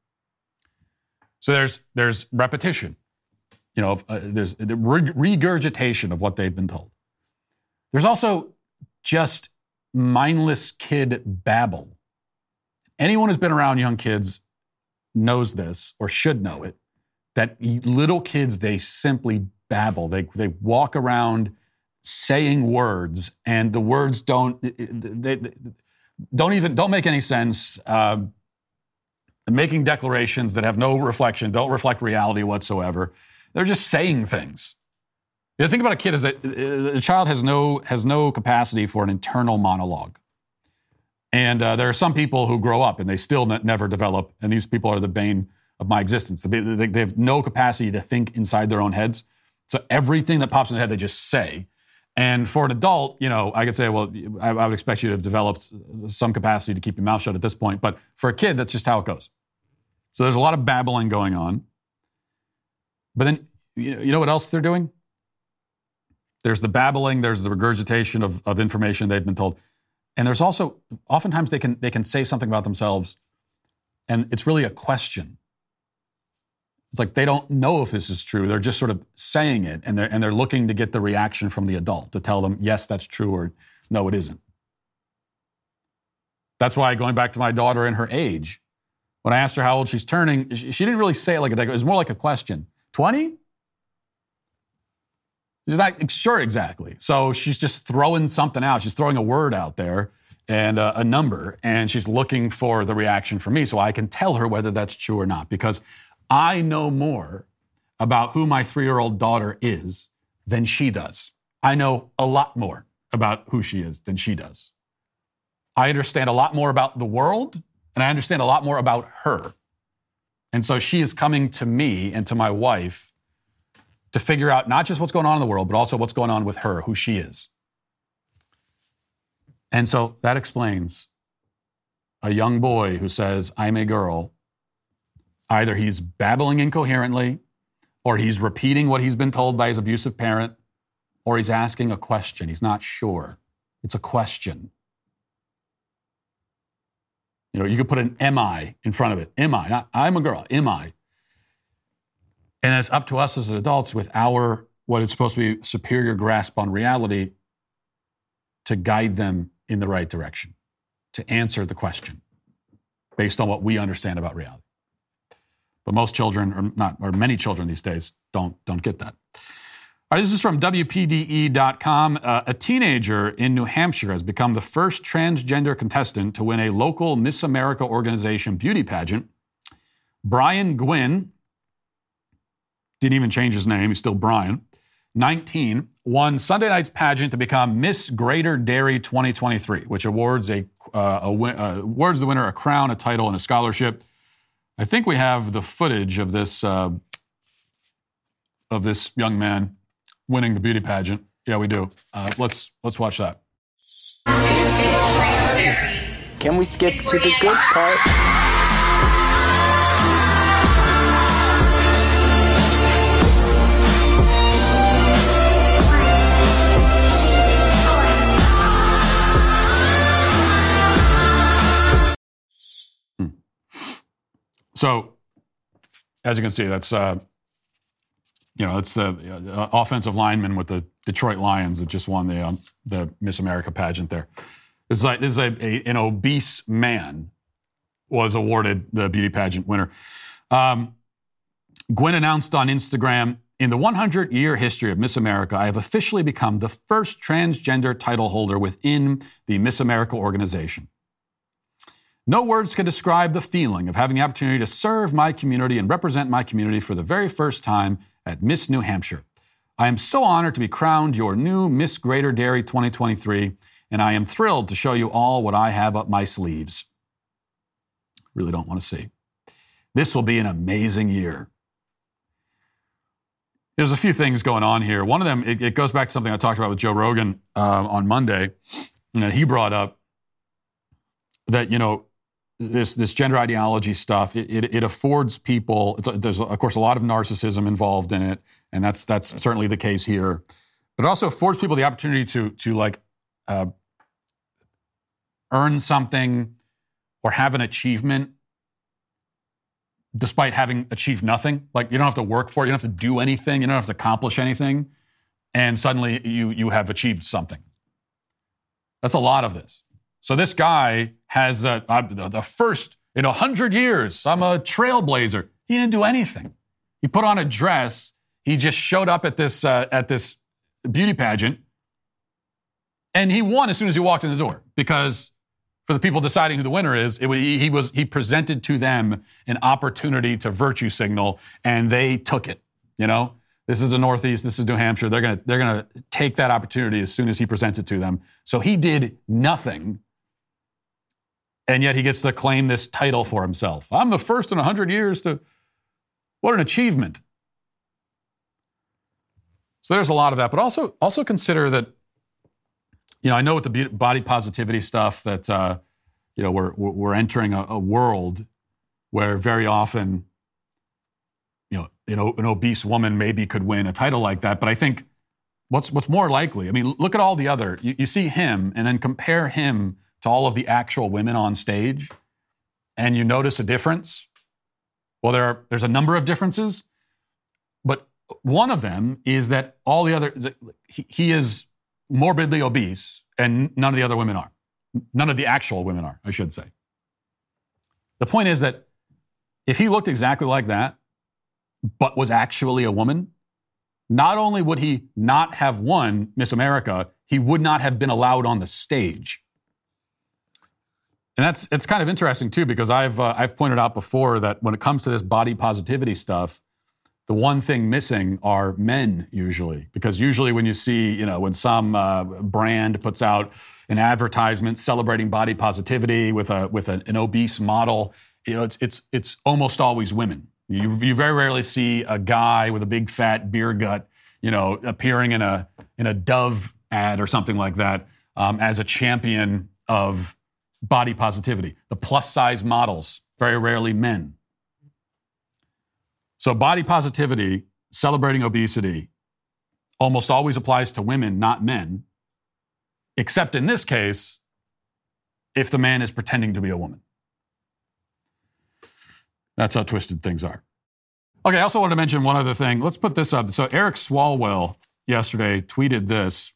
So there's there's repetition, you know, uh, there's the regurgitation of what they've been told. There's also just mindless kid babble. Anyone who's been around young kids knows this, or should know it, that little kids, they simply babble. They they walk around saying words, and the words don't they, they don't even don't make any sense. Uh, making declarations that have no reflection, don't reflect reality whatsoever. They're just saying things. The thing about a kid is that a child has no has no capacity for an internal monologue. And uh, there are some people who grow up and they still ne- never develop, and these people are the bane of my existence. They, they, they have no capacity to think inside their own heads. So everything that pops in their head, they just say. And for an adult, you know, I could say, well, I, I would expect you to have developed some capacity to keep your mouth shut at this point. But for a kid, that's just how it goes. So there's a lot of babbling going on. But then, you know, you know what else they're doing? There's the babbling, there's the regurgitation of, of information they've been told. And there's also, oftentimes they can they can say something about themselves, and it's really a question. It's like they don't know if this is true. They're just sort of saying it, and they're, and they're looking to get the reaction from the adult to tell them, yes, that's true, or no, it isn't. That's why, going back to my daughter and her age, when I asked her how old she's turning, she, she didn't really say it like a, it was more like a question. twenty? She's not sure exactly. So she's just throwing something out. She's throwing a word out there and uh, a number, and she's looking for the reaction from me so I can tell her whether that's true or not, because I know more about who my three-year-old daughter is than she does. I know a lot more about who she is than she does. I understand a lot more about the world, and I understand a lot more about her. And so she is coming to me and to my wife to figure out not just what's going on in the world, but also what's going on with her, who she is. And so that explains a young boy who says, I'm a girl. Either he's babbling incoherently, or he's repeating what he's been told by his abusive parent, or he's asking a question. He's not sure. It's a question. You know, you could put an am I in front of it. Am I? Not I'm a girl. Am I? And it's up to us as adults with our, what is supposed to be superior grasp on reality, to guide them in the right direction, to answer the question based on what we understand about reality. But most children, or not, or many children these days, don't don't get that. All right, this is from W P D E dot com. Uh, a teenager in New Hampshire has become the first transgender contestant to win a local Miss America organization beauty pageant. Brian Gwynn, didn't even change his name, he's still Brian, nineteen, won Sunday night's pageant to become Miss Greater Dairy twenty twenty-three, which awards a, uh, a uh, awards the winner a crown, a title, and a scholarship. I think we have the footage of this uh, of this young man winning the beauty pageant. Yeah, we do. Uh, let's let's watch that. Can we skip to the good part? So, as you can see, that's uh, you know, it's the uh, offensive lineman with the Detroit Lions that just won the um, the Miss America pageant. There, it's like this is a, a an obese man was awarded the beauty pageant winner. Um, Gwynn announced on Instagram, "In the one hundred year history of Miss America, I have officially become the first transgender title holder within the Miss America organization. No words can describe the feeling of having the opportunity to serve my community and represent my community for the very first time at Miss New Hampshire. I am so honored to be crowned your new Miss Greater Dairy twenty twenty-three, and I am thrilled to show you all what I have up my sleeves." Really don't want to see. This will be an amazing year. There's a few things going on here. One of them, it, it goes back to something I talked about with Joe Rogan uh, on Monday, and he brought up that, you know, This this gender ideology stuff, it, it, it affords people, it's, there's of course a lot of narcissism involved in it, and that's that's certainly the case here. But it also affords people the opportunity to to like uh, earn something or have an achievement despite having achieved nothing. Like you don't have to work for it, you don't have to do anything, you don't have to accomplish anything, and suddenly you you have achieved something. That's a lot of this. So this guy has uh, uh, the first in a hundred years. I'm a trailblazer. He didn't do anything. He put on a dress. He just showed up at this uh, at this beauty pageant, and he won as soon as he walked in the door. Because for the people deciding who the winner is, it, he was he presented to them an opportunity to virtue signal, and they took it. You know, this is the Northeast. This is New Hampshire. They're gonna they're gonna take that opportunity as soon as he presents it to them. So he did nothing. And yet he gets to claim this title for himself. I'm the first in a hundred years to, what an achievement. So there's a lot of that, but also also consider that, you know, I know with the body positivity stuff that, uh, you know, we're we're entering a, a world where very often, you know, you know, an obese woman maybe could win a title like that. But I think what's what's more likely, I mean, look at all the other, you, you see him and then compare him to all of the actual women on stage, and you notice a difference. Well, there are, there's a number of differences, but one of them is that all the other, he, he is morbidly obese, and none of the other women are. None of the actual women are, I should say. The point is that if he looked exactly like that, but was actually a woman, not only would he not have won Miss America, he would not have been allowed on the stage. And that's it's kind of interesting too, because I've uh, I've pointed out before that when it comes to this body positivity stuff, the one thing missing are men usually, because usually when you see, you know, when some uh, brand puts out an advertisement celebrating body positivity with a with a, an obese model, you know, it's it's it's almost always women. You you very rarely see a guy with a big fat beer gut, you know, appearing in a in a Dove ad or something like that um, as a champion of body positivity. The plus size models, very rarely men. So body positivity, celebrating obesity, almost always applies to women, not men, except in this case, if the man is pretending to be a woman. That's how twisted things are. Okay, I also wanted to mention one other thing. Let's put this up. So Eric Swalwell yesterday tweeted this.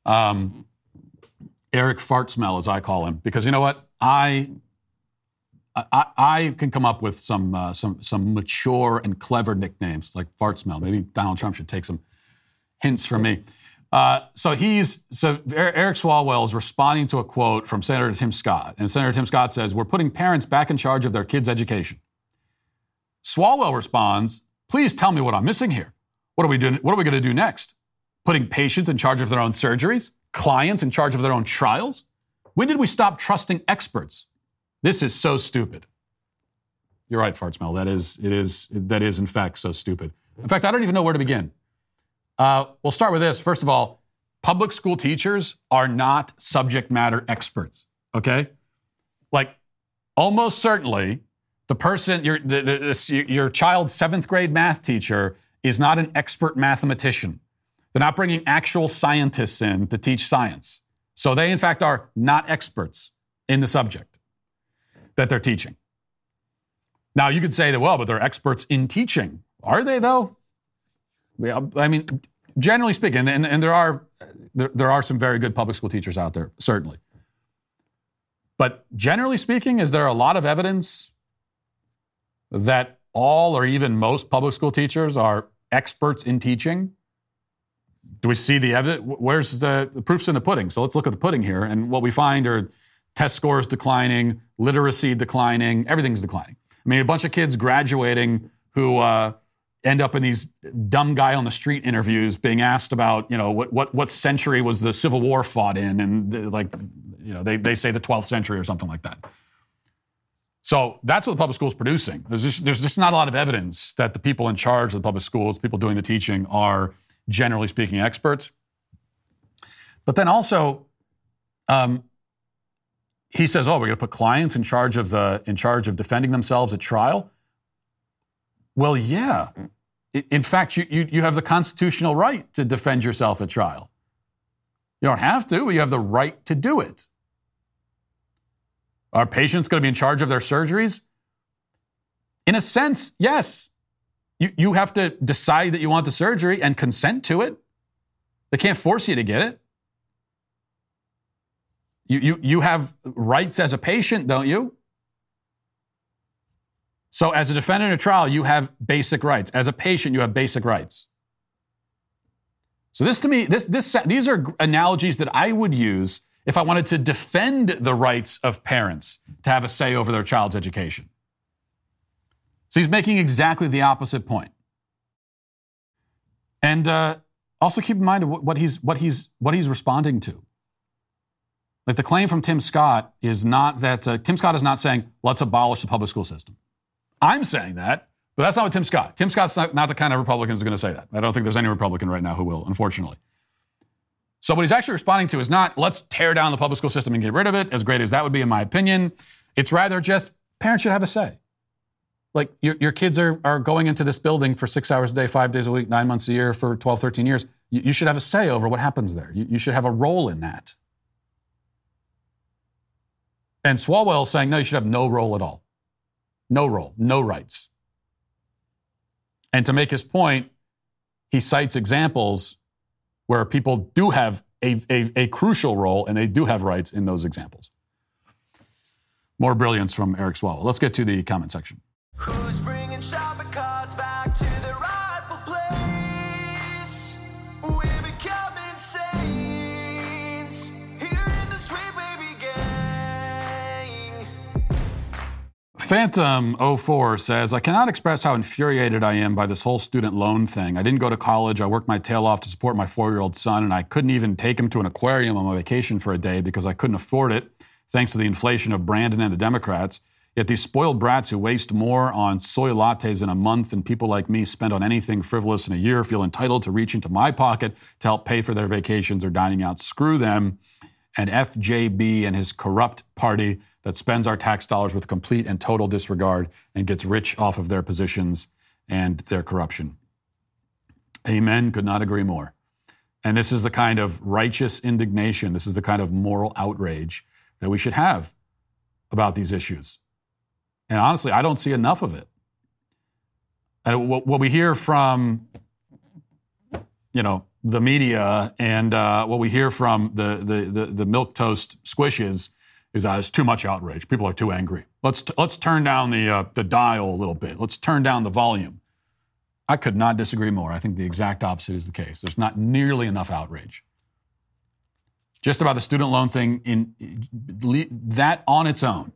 Um, Eric Fart Smell, as I call him, because you know what? I I, I can come up with some uh, some some mature and clever nicknames like fart smell. Maybe Donald Trump should take some hints from me. Uh, so he's so Eric Swalwell is responding to a quote from Senator Tim Scott, and Senator Tim Scott says, "We're putting parents back in charge of their kids' education." Swalwell responds, "Please tell me what I'm missing here. What are we doing? What are we going to do next? Putting patients in charge of their own surgeries? Clients in charge of their own trials? When did we stop trusting experts? This is so stupid." You're right, Fart Smell. That is, it is, that is in fact so stupid. In fact, I don't even know where to begin. Uh, we'll start with this. First of all, public school teachers are not subject matter experts, okay? Like, almost certainly, the person, your, the, the, this, your child's seventh grade math teacher is not an expert mathematician. They're not bringing actual scientists in to teach science. So they, in fact, are not experts in the subject that they're teaching. Now, you could say that, well, but they're experts in teaching. Are they, though? I mean, generally speaking, and, and there are there, there are some very good public school teachers out there, certainly. But generally speaking, is there a lot of evidence that all or even most public school teachers are experts in teaching? Do we see the evidence? Where's the, the proof's in the pudding? So let's look at the pudding here. And what we find are test scores declining, literacy declining, everything's declining. I mean, a bunch of kids graduating who uh, end up in these dumb guy on the street interviews being asked about, you know, what what, what century was the Civil War fought in? And like, you know, they, they say the twelfth century or something like that. So that's what the public school's producing. There's just, there's just not a lot of evidence that the people in charge of the public schools, people doing the teaching, are generally speaking experts. But then also, um, he says, "Oh, we're going to put clients in charge of the in charge of defending themselves at trial." Well, yeah. In fact, you, you you have the constitutional right to defend yourself at trial. You don't have to, but you have the right to do it. Are patients going to be in charge of their surgeries? In a sense, yes. You you have to decide that you want the surgery and consent to it. They can't force you to get it. You, you, you have rights as a patient, don't you? So as a defendant in a trial, you have basic rights. As a patient, you have basic rights. So this to me, this, this, these are analogies that I would use if I wanted to defend the rights of parents to have a say over their child's education. So he's making exactly the opposite point. And uh, also keep in mind what, what he's what he's what he's responding to. Like the claim from Tim Scott is not that uh, Tim Scott is not saying let's abolish the public school system. I'm saying that, but that's not what Tim Scott. Tim Scott's not, not the kind of Republicans who's going to say that. I don't think there's any Republican right now who will, unfortunately. So what he's actually responding to is not let's tear down the public school system and get rid of it, as great as that would be in my opinion. It's rather just parents should have a say. Like your, your kids are, are going into this building for six hours a day, five days a week, nine months a year for twelve, thirteen years. You, you should have a say over what happens there. You, you should have a role in that. And Swalwell is saying, no, you should have no role at all. No role, no rights. And to make his point, he cites examples where people do have a, a, a crucial role and they do have rights in those examples. More brilliance from Eric Swalwell. Let's get to the comment section. Who's bringing shopping carts back to the rightful place? We're becoming saints here in the Sweet Baby Gang. Phantom oh four says, I cannot express how infuriated I am by this whole student loan thing. I didn't go to college. I worked my tail off to support my four-year-old son, and I couldn't even take him to an aquarium on my vacation for a day because I couldn't afford it, thanks to the inflation of Brandon and the Democrats. Yet these spoiled brats who waste more on soy lattes in a month than people like me spend on anything frivolous in a year feel entitled to reach into my pocket to help pay for their vacations or dining out. Screw them and F J B and his corrupt party that spends our tax dollars with complete and total disregard and gets rich off of their positions and their corruption. Amen. Could not agree more. And this is the kind of righteous indignation. This is the kind of moral outrage that we should have about these issues. And honestly, I don't see enough of it. And what, what we hear from, you know, the media and uh, what we hear from the the the, the milquetoast squishes is uh, it's too much outrage. People are too angry. Let's t- let's turn down the uh, the dial a little bit. Let's turn down the volume. I could not disagree more. I think the exact opposite is the case. There's not nearly enough outrage. Just about the student loan thing, in that on its own,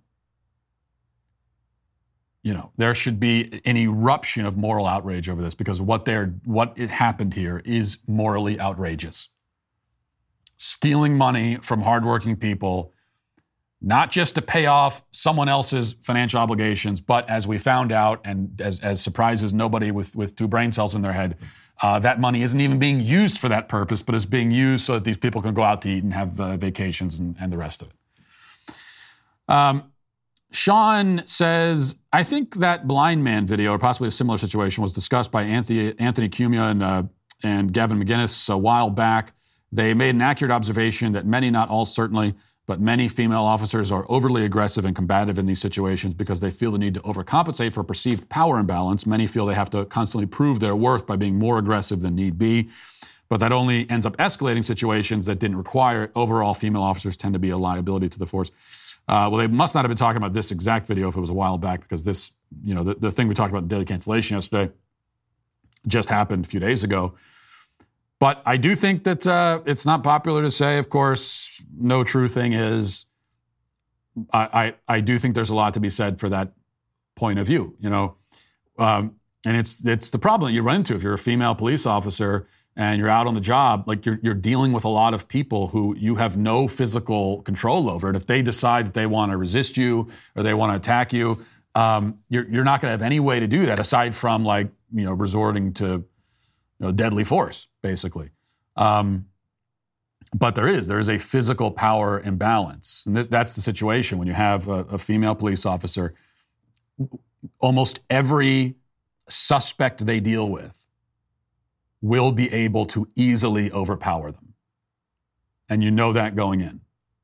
you know, there should be an eruption of moral outrage over this, because what they're what it happened here is morally outrageous. Stealing money from hardworking people, not just to pay off someone else's financial obligations, but as we found out, and as, as surprises nobody with, with two brain cells in their head, uh, that money isn't even being used for that purpose, but is being used so that these people can go out to eat and have uh, vacations and, and the rest of it. Um, Sean says, I think that blind man video, or possibly a similar situation, was discussed by Anthony, Anthony Cumia and, uh, and Gavin McGinnis a while back. They made an accurate observation that many, not all certainly, but many female officers are overly aggressive and combative in these situations because they feel the need to overcompensate for perceived power imbalance. Many feel they have to constantly prove their worth by being more aggressive than need be, but that only ends up escalating situations that didn't require it. Overall, female officers tend to be a liability to the force. Uh, well, they must not have been talking about this exact video if it was a while back, because this, you know, the, the thing we talked about in daily cancellation yesterday just happened a few days ago. But I do think that uh, it's not popular to say, of course, no true thing is. I, I, I do think there's a lot to be said for that point of view, you know. Um, and it's it's the problem that you run into if you're a female police officer and you're out on the job. Like, you're you're dealing with a lot of people who you have no physical control over. And if they decide that they want to resist you or they want to attack you, um, you're you're not going to have any way to do that aside from, like, you know, resorting to, you know, deadly force, basically. Um, but there is, there is a physical power imbalance. And this, that's the situation when you have a, a female police officer. Almost every suspect they deal with will be able to easily overpower them. And you know that going in.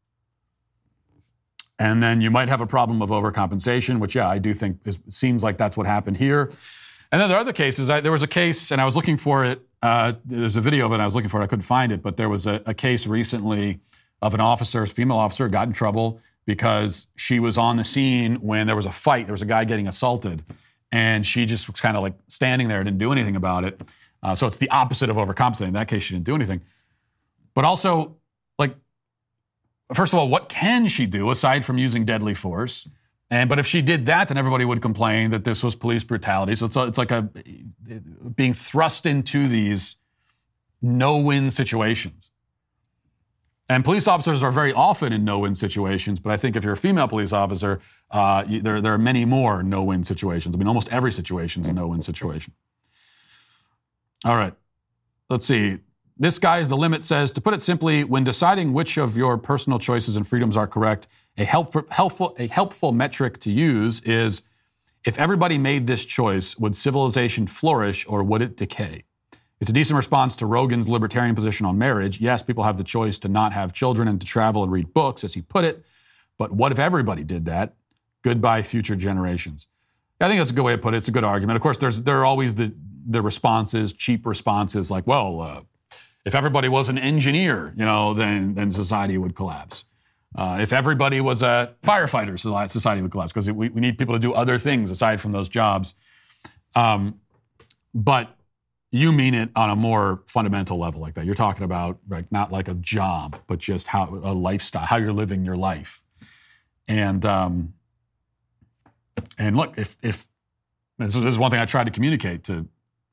And then you might have a problem of overcompensation, which, yeah, I do think is, seems like that's what happened here. And then there are other cases. I, there was a case, and I was looking for it. Uh, there's a video of it. I was looking for it. I couldn't find it. But there was a, a case recently of an officer, a female officer, got in trouble because she was on the scene when there was a fight. There was a guy getting assaulted. And she just was kind of like standing there and didn't do anything about it. Uh, so it's the opposite of overcompensating. In that case, she didn't do anything. But also, like, first of all, what can she do aside from using deadly force? And but if she did that, then everybody would complain that this was police brutality. So it's it's like a being thrust into these no-win situations. And police officers are very often in no-win situations. But I think if you're a female police officer, uh, you, there there are many more no-win situations. I mean, almost every situation is a no-win situation. All right, let's see. This Guy's the Limit says, to put it simply, when deciding which of your personal choices and freedoms are correct, a helpful, helpful, a helpful metric to use is, if everybody made this choice, would civilization flourish or would it decay? It's a decent response to Rogan's libertarian position on marriage. Yes, people have the choice to not have children and to travel and read books, as he put it. But what if everybody did that? Goodbye, future generations. I think that's a good way to put it. It's a good argument. Of course, there's there are always the, the responses, cheap responses, like, well, uh, if everybody was an engineer, you know, then then society would collapse. Uh, if everybody was a firefighter, society would collapse, because we, we need people to do other things aside from those jobs. Um, but you mean it on a more fundamental level like that. You're talking about, like, not like a job, but just how a lifestyle, how you're living your life. And um, and look, if if this is one thing I tried to communicate to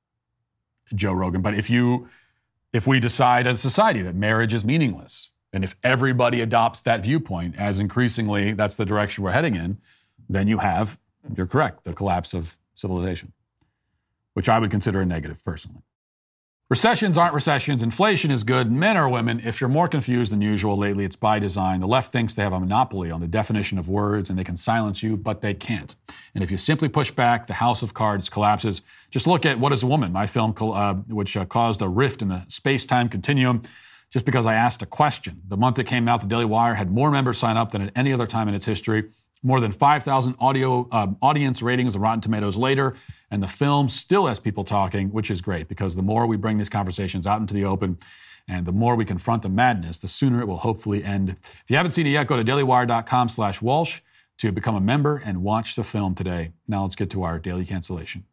Joe Rogan, but if you if we decide as a society that marriage is meaningless, and if everybody adopts that viewpoint, as increasingly that's the direction we're heading in, then you have, you're correct, the collapse of civilization, which I would consider a negative personally. Recessions aren't recessions. Inflation is good. Men or women, if you're more confused than usual lately, it's by design. The left thinks they have a monopoly on the definition of words and they can silence you, but they can't. And if you simply push back, the house of cards collapses. Just look at What is a Woman, my film, uh, which uh, caused a rift in the space-time continuum just because I asked a question. The month it came out, the Daily Wire had more members sign up than at any other time in its history. More than five thousand audio uh, audience ratings of Rotten Tomatoes later, and the film still has people talking, which is great, because the more we bring these conversations out into the open and the more we confront the madness, the sooner it will hopefully end. If you haven't seen it yet, go to dailywire.com slash Walsh. to become a member and watch the film today. Now let's get to our daily cancellation.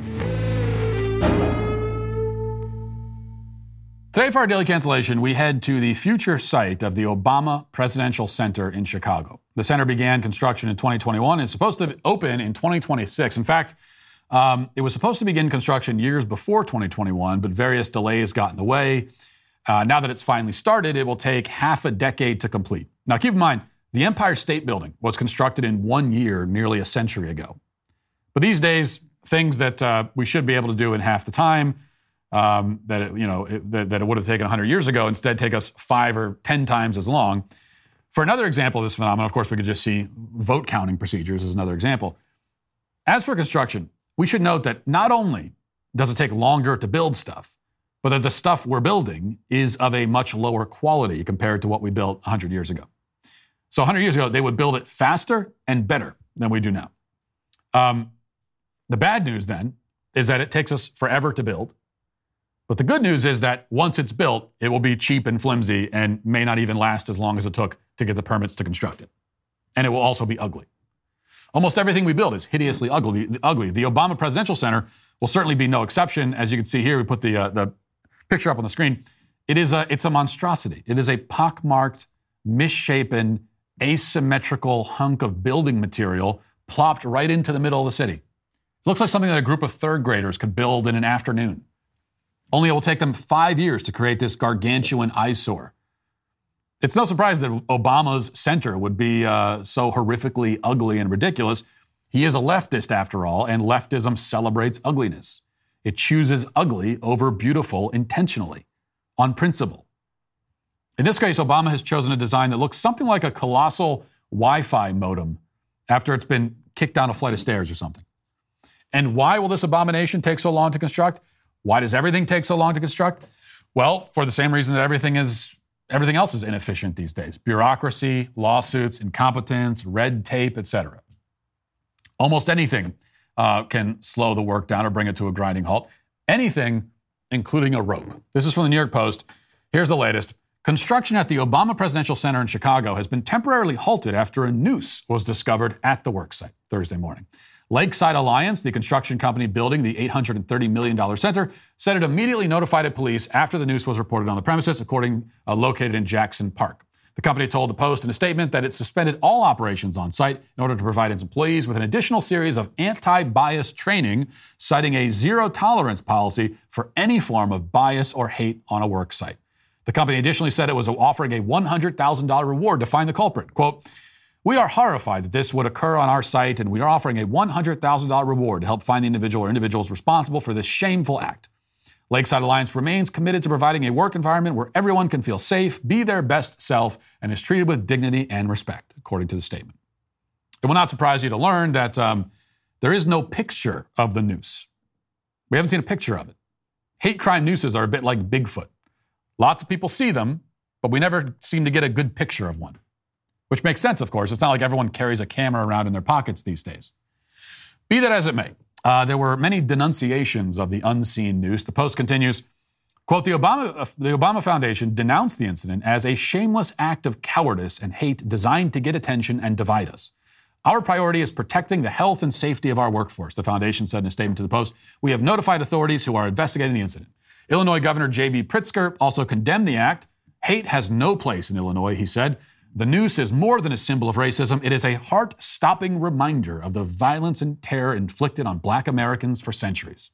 Today for our daily cancellation, we head to the future site of the Obama Presidential Center in Chicago. The center began construction in twenty twenty-one and is supposed to open in twenty twenty-six. In fact, um, it was supposed to begin construction years before twenty twenty-one, but various delays got in the way. Uh, now that it's finally started, it will take half a decade to complete. Now, keep in mind, the Empire State Building was constructed in one year nearly a century ago. But these days, things that uh, we should be able to do in half the time um, that it, you know it, that, that it would have taken one hundred years ago instead take us five or ten times as long. For another example of this phenomenon, of course, we could just see vote counting procedures as another example. As for construction, we should note that not only does it take longer to build stuff, but that the stuff we're building is of a much lower quality compared to what we built one hundred years ago. So one hundred years ago, they would build it faster and better than we do now. Um, the bad news then is that it takes us forever to build. But the good news is that once it's built, it will be cheap and flimsy and may not even last as long as it took to get the permits to construct it. And it will also be ugly. Almost everything we build is hideously ugly. ugly. The Obama Presidential Center will certainly be no exception. As you can see here, we put the, uh, the picture up on the screen. It is a, it's a monstrosity. It is a pockmarked, misshapen, asymmetrical hunk of building material plopped right into the middle of the city. It looks like something that a group of third graders could build in an afternoon. Only it will take them five years to create this gargantuan eyesore. It's no surprise that Obama's center would be uh, so horrifically ugly and ridiculous. He is a leftist, after all, and leftism celebrates ugliness. It chooses ugly over beautiful intentionally, on principle. In this case, Obama has chosen a design that looks something like a colossal Wi-Fi modem after it's been kicked down a flight of stairs or something. And why will this abomination take so long to construct? Why does everything take so long to construct? Well, for the same reason that everything is everything else is inefficient these days. Bureaucracy, lawsuits, incompetence, red tape, et cetera. Almost anything uh, can slow the work down or bring it to a grinding halt. Anything, including a rope. This is from the New York Post. Here's the latest. Construction at the Obama Presidential Center in Chicago has been temporarily halted after a noose was discovered at the worksite Thursday morning. Lakeside Alliance, the construction company building the eight hundred thirty million dollars center, said it immediately notified police after the noose was reported on the premises, according uh, located in Jackson Park. The company told the Post in a statement that it suspended all operations on site in order to provide its employees with an additional series of anti-bias training, citing a zero-tolerance policy for any form of bias or hate on a work site. The company additionally said it was offering a one hundred thousand dollars reward to find the culprit. Quote, "We are horrified that this would occur on our site, and we are offering a one hundred thousand dollars reward to help find the individual or individuals responsible for this shameful act. Lakeside Alliance remains committed to providing a work environment where everyone can feel safe, be their best self, and is treated with dignity and respect," according to the statement. It will not surprise you to learn that um, there is no picture of the noose. We haven't seen a picture of it. Hate crime nooses are a bit like Bigfoot. Lots of people see them, but we never seem to get a good picture of one. Which makes sense, of course. It's not like everyone carries a camera around in their pockets these days. Be that as it may, uh, there were many denunciations of the unseen noose. The Post continues, quote, the Obama, uh, the Obama Foundation denounced the incident as a shameless act of cowardice and hate designed to get attention and divide us. Our priority is protecting the health and safety of our workforce, the foundation said in a statement to the Post. We have notified authorities who are investigating the incident. Illinois Governor J B Pritzker also condemned the act. Hate has no place in Illinois, he said. The noose is more than a symbol of racism. It is a heart-stopping reminder of the violence and terror inflicted on Black Americans for centuries.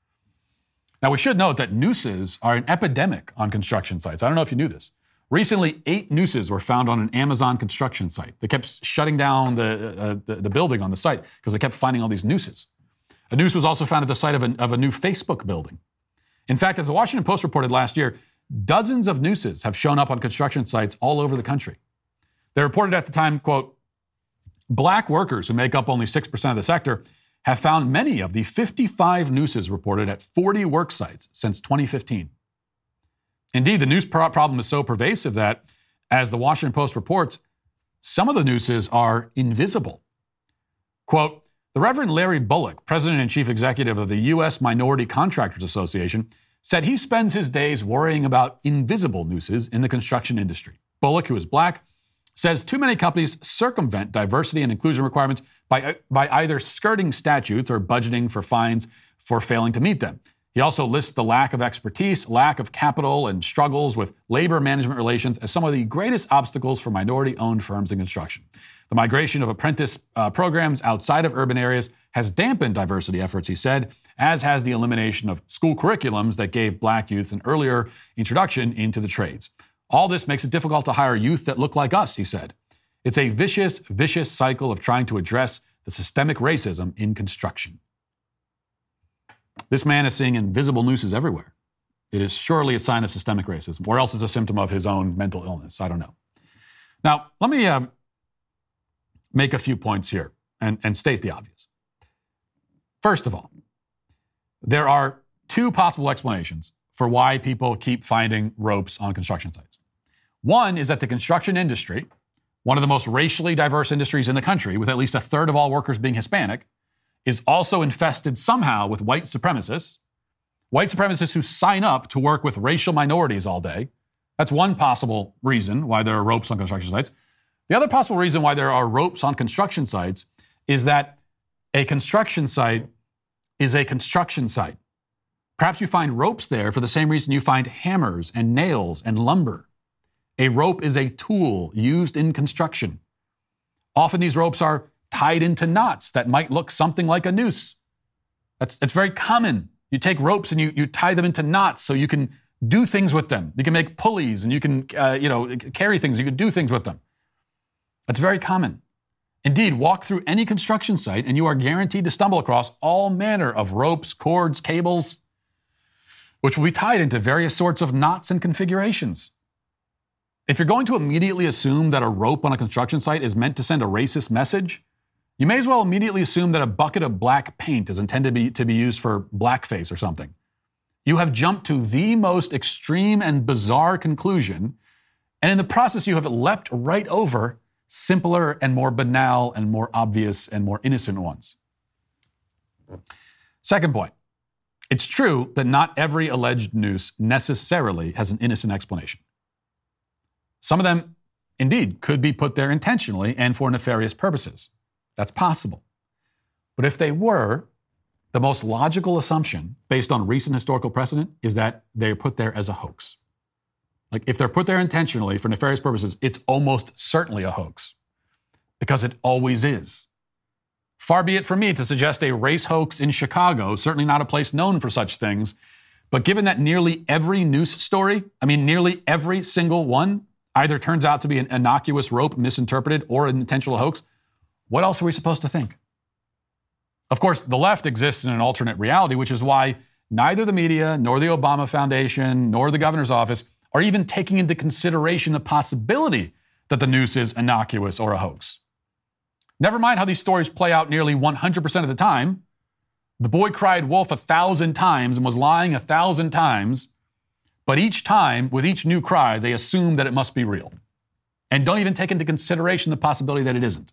Now, we should note that nooses are an epidemic on construction sites. I don't know if you knew this. Recently, eight nooses were found on an Amazon construction site. They kept shutting down the, uh, the, the building on the site because they kept finding all these nooses. A noose was also found at the site of a, of a new Facebook building. In fact, as the Washington Post reported last year, dozens of nooses have shown up on construction sites all over the country. They reported at the time, quote, Black workers who make up only six percent of the sector have found many of the fifty-five nooses reported at forty work sites since twenty fifteen. Indeed, the noose problem is so pervasive that, as the Washington Post reports, some of the nooses are invisible. Quote, the Reverend Larry Bullock, president and chief executive of the U S Minority Contractors Association, said he spends his days worrying about invisible nooses in the construction industry. Bullock, who is Black, says too many companies circumvent diversity and inclusion requirements by, by either skirting statutes or budgeting for fines for failing to meet them. He also lists the lack of expertise, lack of capital, and struggles with labor management relations as some of the greatest obstacles for minority-owned firms in construction. The migration of apprentice uh, programs outside of urban areas has dampened diversity efforts, he said, as has the elimination of school curriculums that gave black youth an earlier introduction into the trades. All this makes it difficult to hire youth that look like us, he said. It's a vicious, vicious cycle of trying to address the systemic racism in construction. This man is seeing invisible nooses everywhere. It is surely a sign of systemic racism, or else it's a symptom of his own mental illness. I don't know. Now, let me um, make a few points here and, and state the obvious. First of all, there are two possible explanations for why people keep finding ropes on construction sites. One is that the construction industry, one of the most racially diverse industries in the country, with at least a third of all workers being Hispanic, is also infested somehow with white supremacists, white supremacists who sign up to work with racial minorities all day. That's one possible reason why there are ropes on construction sites. The other possible reason why there are ropes on construction sites is that a construction site is a construction site. Perhaps you find ropes there for the same reason you find hammers and nails and lumber. A rope is a tool used in construction. Often these ropes are tied into knots that might look something like a noose. That's, that's very common. You take ropes and you, you tie them into knots so you can do things with them. You can make pulleys and you can uh, you know, carry things. You can do things with them. That's very common. Indeed, walk through any construction site and you are guaranteed to stumble across all manner of ropes, cords, cables, which will be tied into various sorts of knots and configurations. If you're going to immediately assume that a rope on a construction site is meant to send a racist message, you may as well immediately assume that a bucket of black paint is intended to be, to be used for blackface or something. You have jumped to the most extreme and bizarre conclusion, and in the process you have leapt right over simpler and more banal and more obvious and more innocent ones. Second point. It's true that not every alleged noose necessarily has an innocent explanation. Some of them, indeed, could be put there intentionally and for nefarious purposes. That's possible. But if they were, the most logical assumption, based on recent historical precedent, is that they're put there as a hoax. Like, if they're put there intentionally for nefarious purposes, it's almost certainly a hoax, because it always is. Far be it from me to suggest a race hoax in Chicago, certainly not a place known for such things, but given that nearly every noose story, I mean nearly every single one, either turns out to be an innocuous rope misinterpreted or an intentional hoax, what else are we supposed to think? Of course, the left exists in an alternate reality, which is why neither the media, nor the Obama Foundation, nor the governor's office are even taking into consideration the possibility that the noose is innocuous or a hoax. Never mind how these stories play out nearly one hundred percent of the time. The boy cried wolf a thousand times and was lying a thousand times, but each time, with each new cry, they assume that it must be real and don't even take into consideration the possibility that it isn't.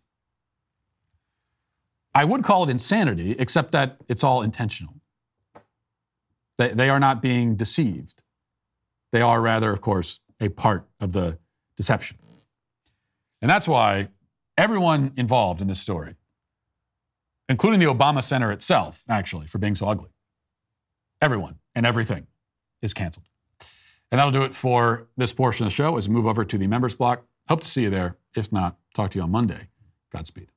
I would call it insanity, except that it's all intentional. They, they are not being deceived. They are rather, of course, a part of the deception. And that's why everyone involved in this story, including the Obama Center itself, actually, for being so ugly, everyone and everything is canceled. And that'll do it for this portion of the show as we move over to the members block. Hope to see you there. If not, talk to you on Monday. Godspeed.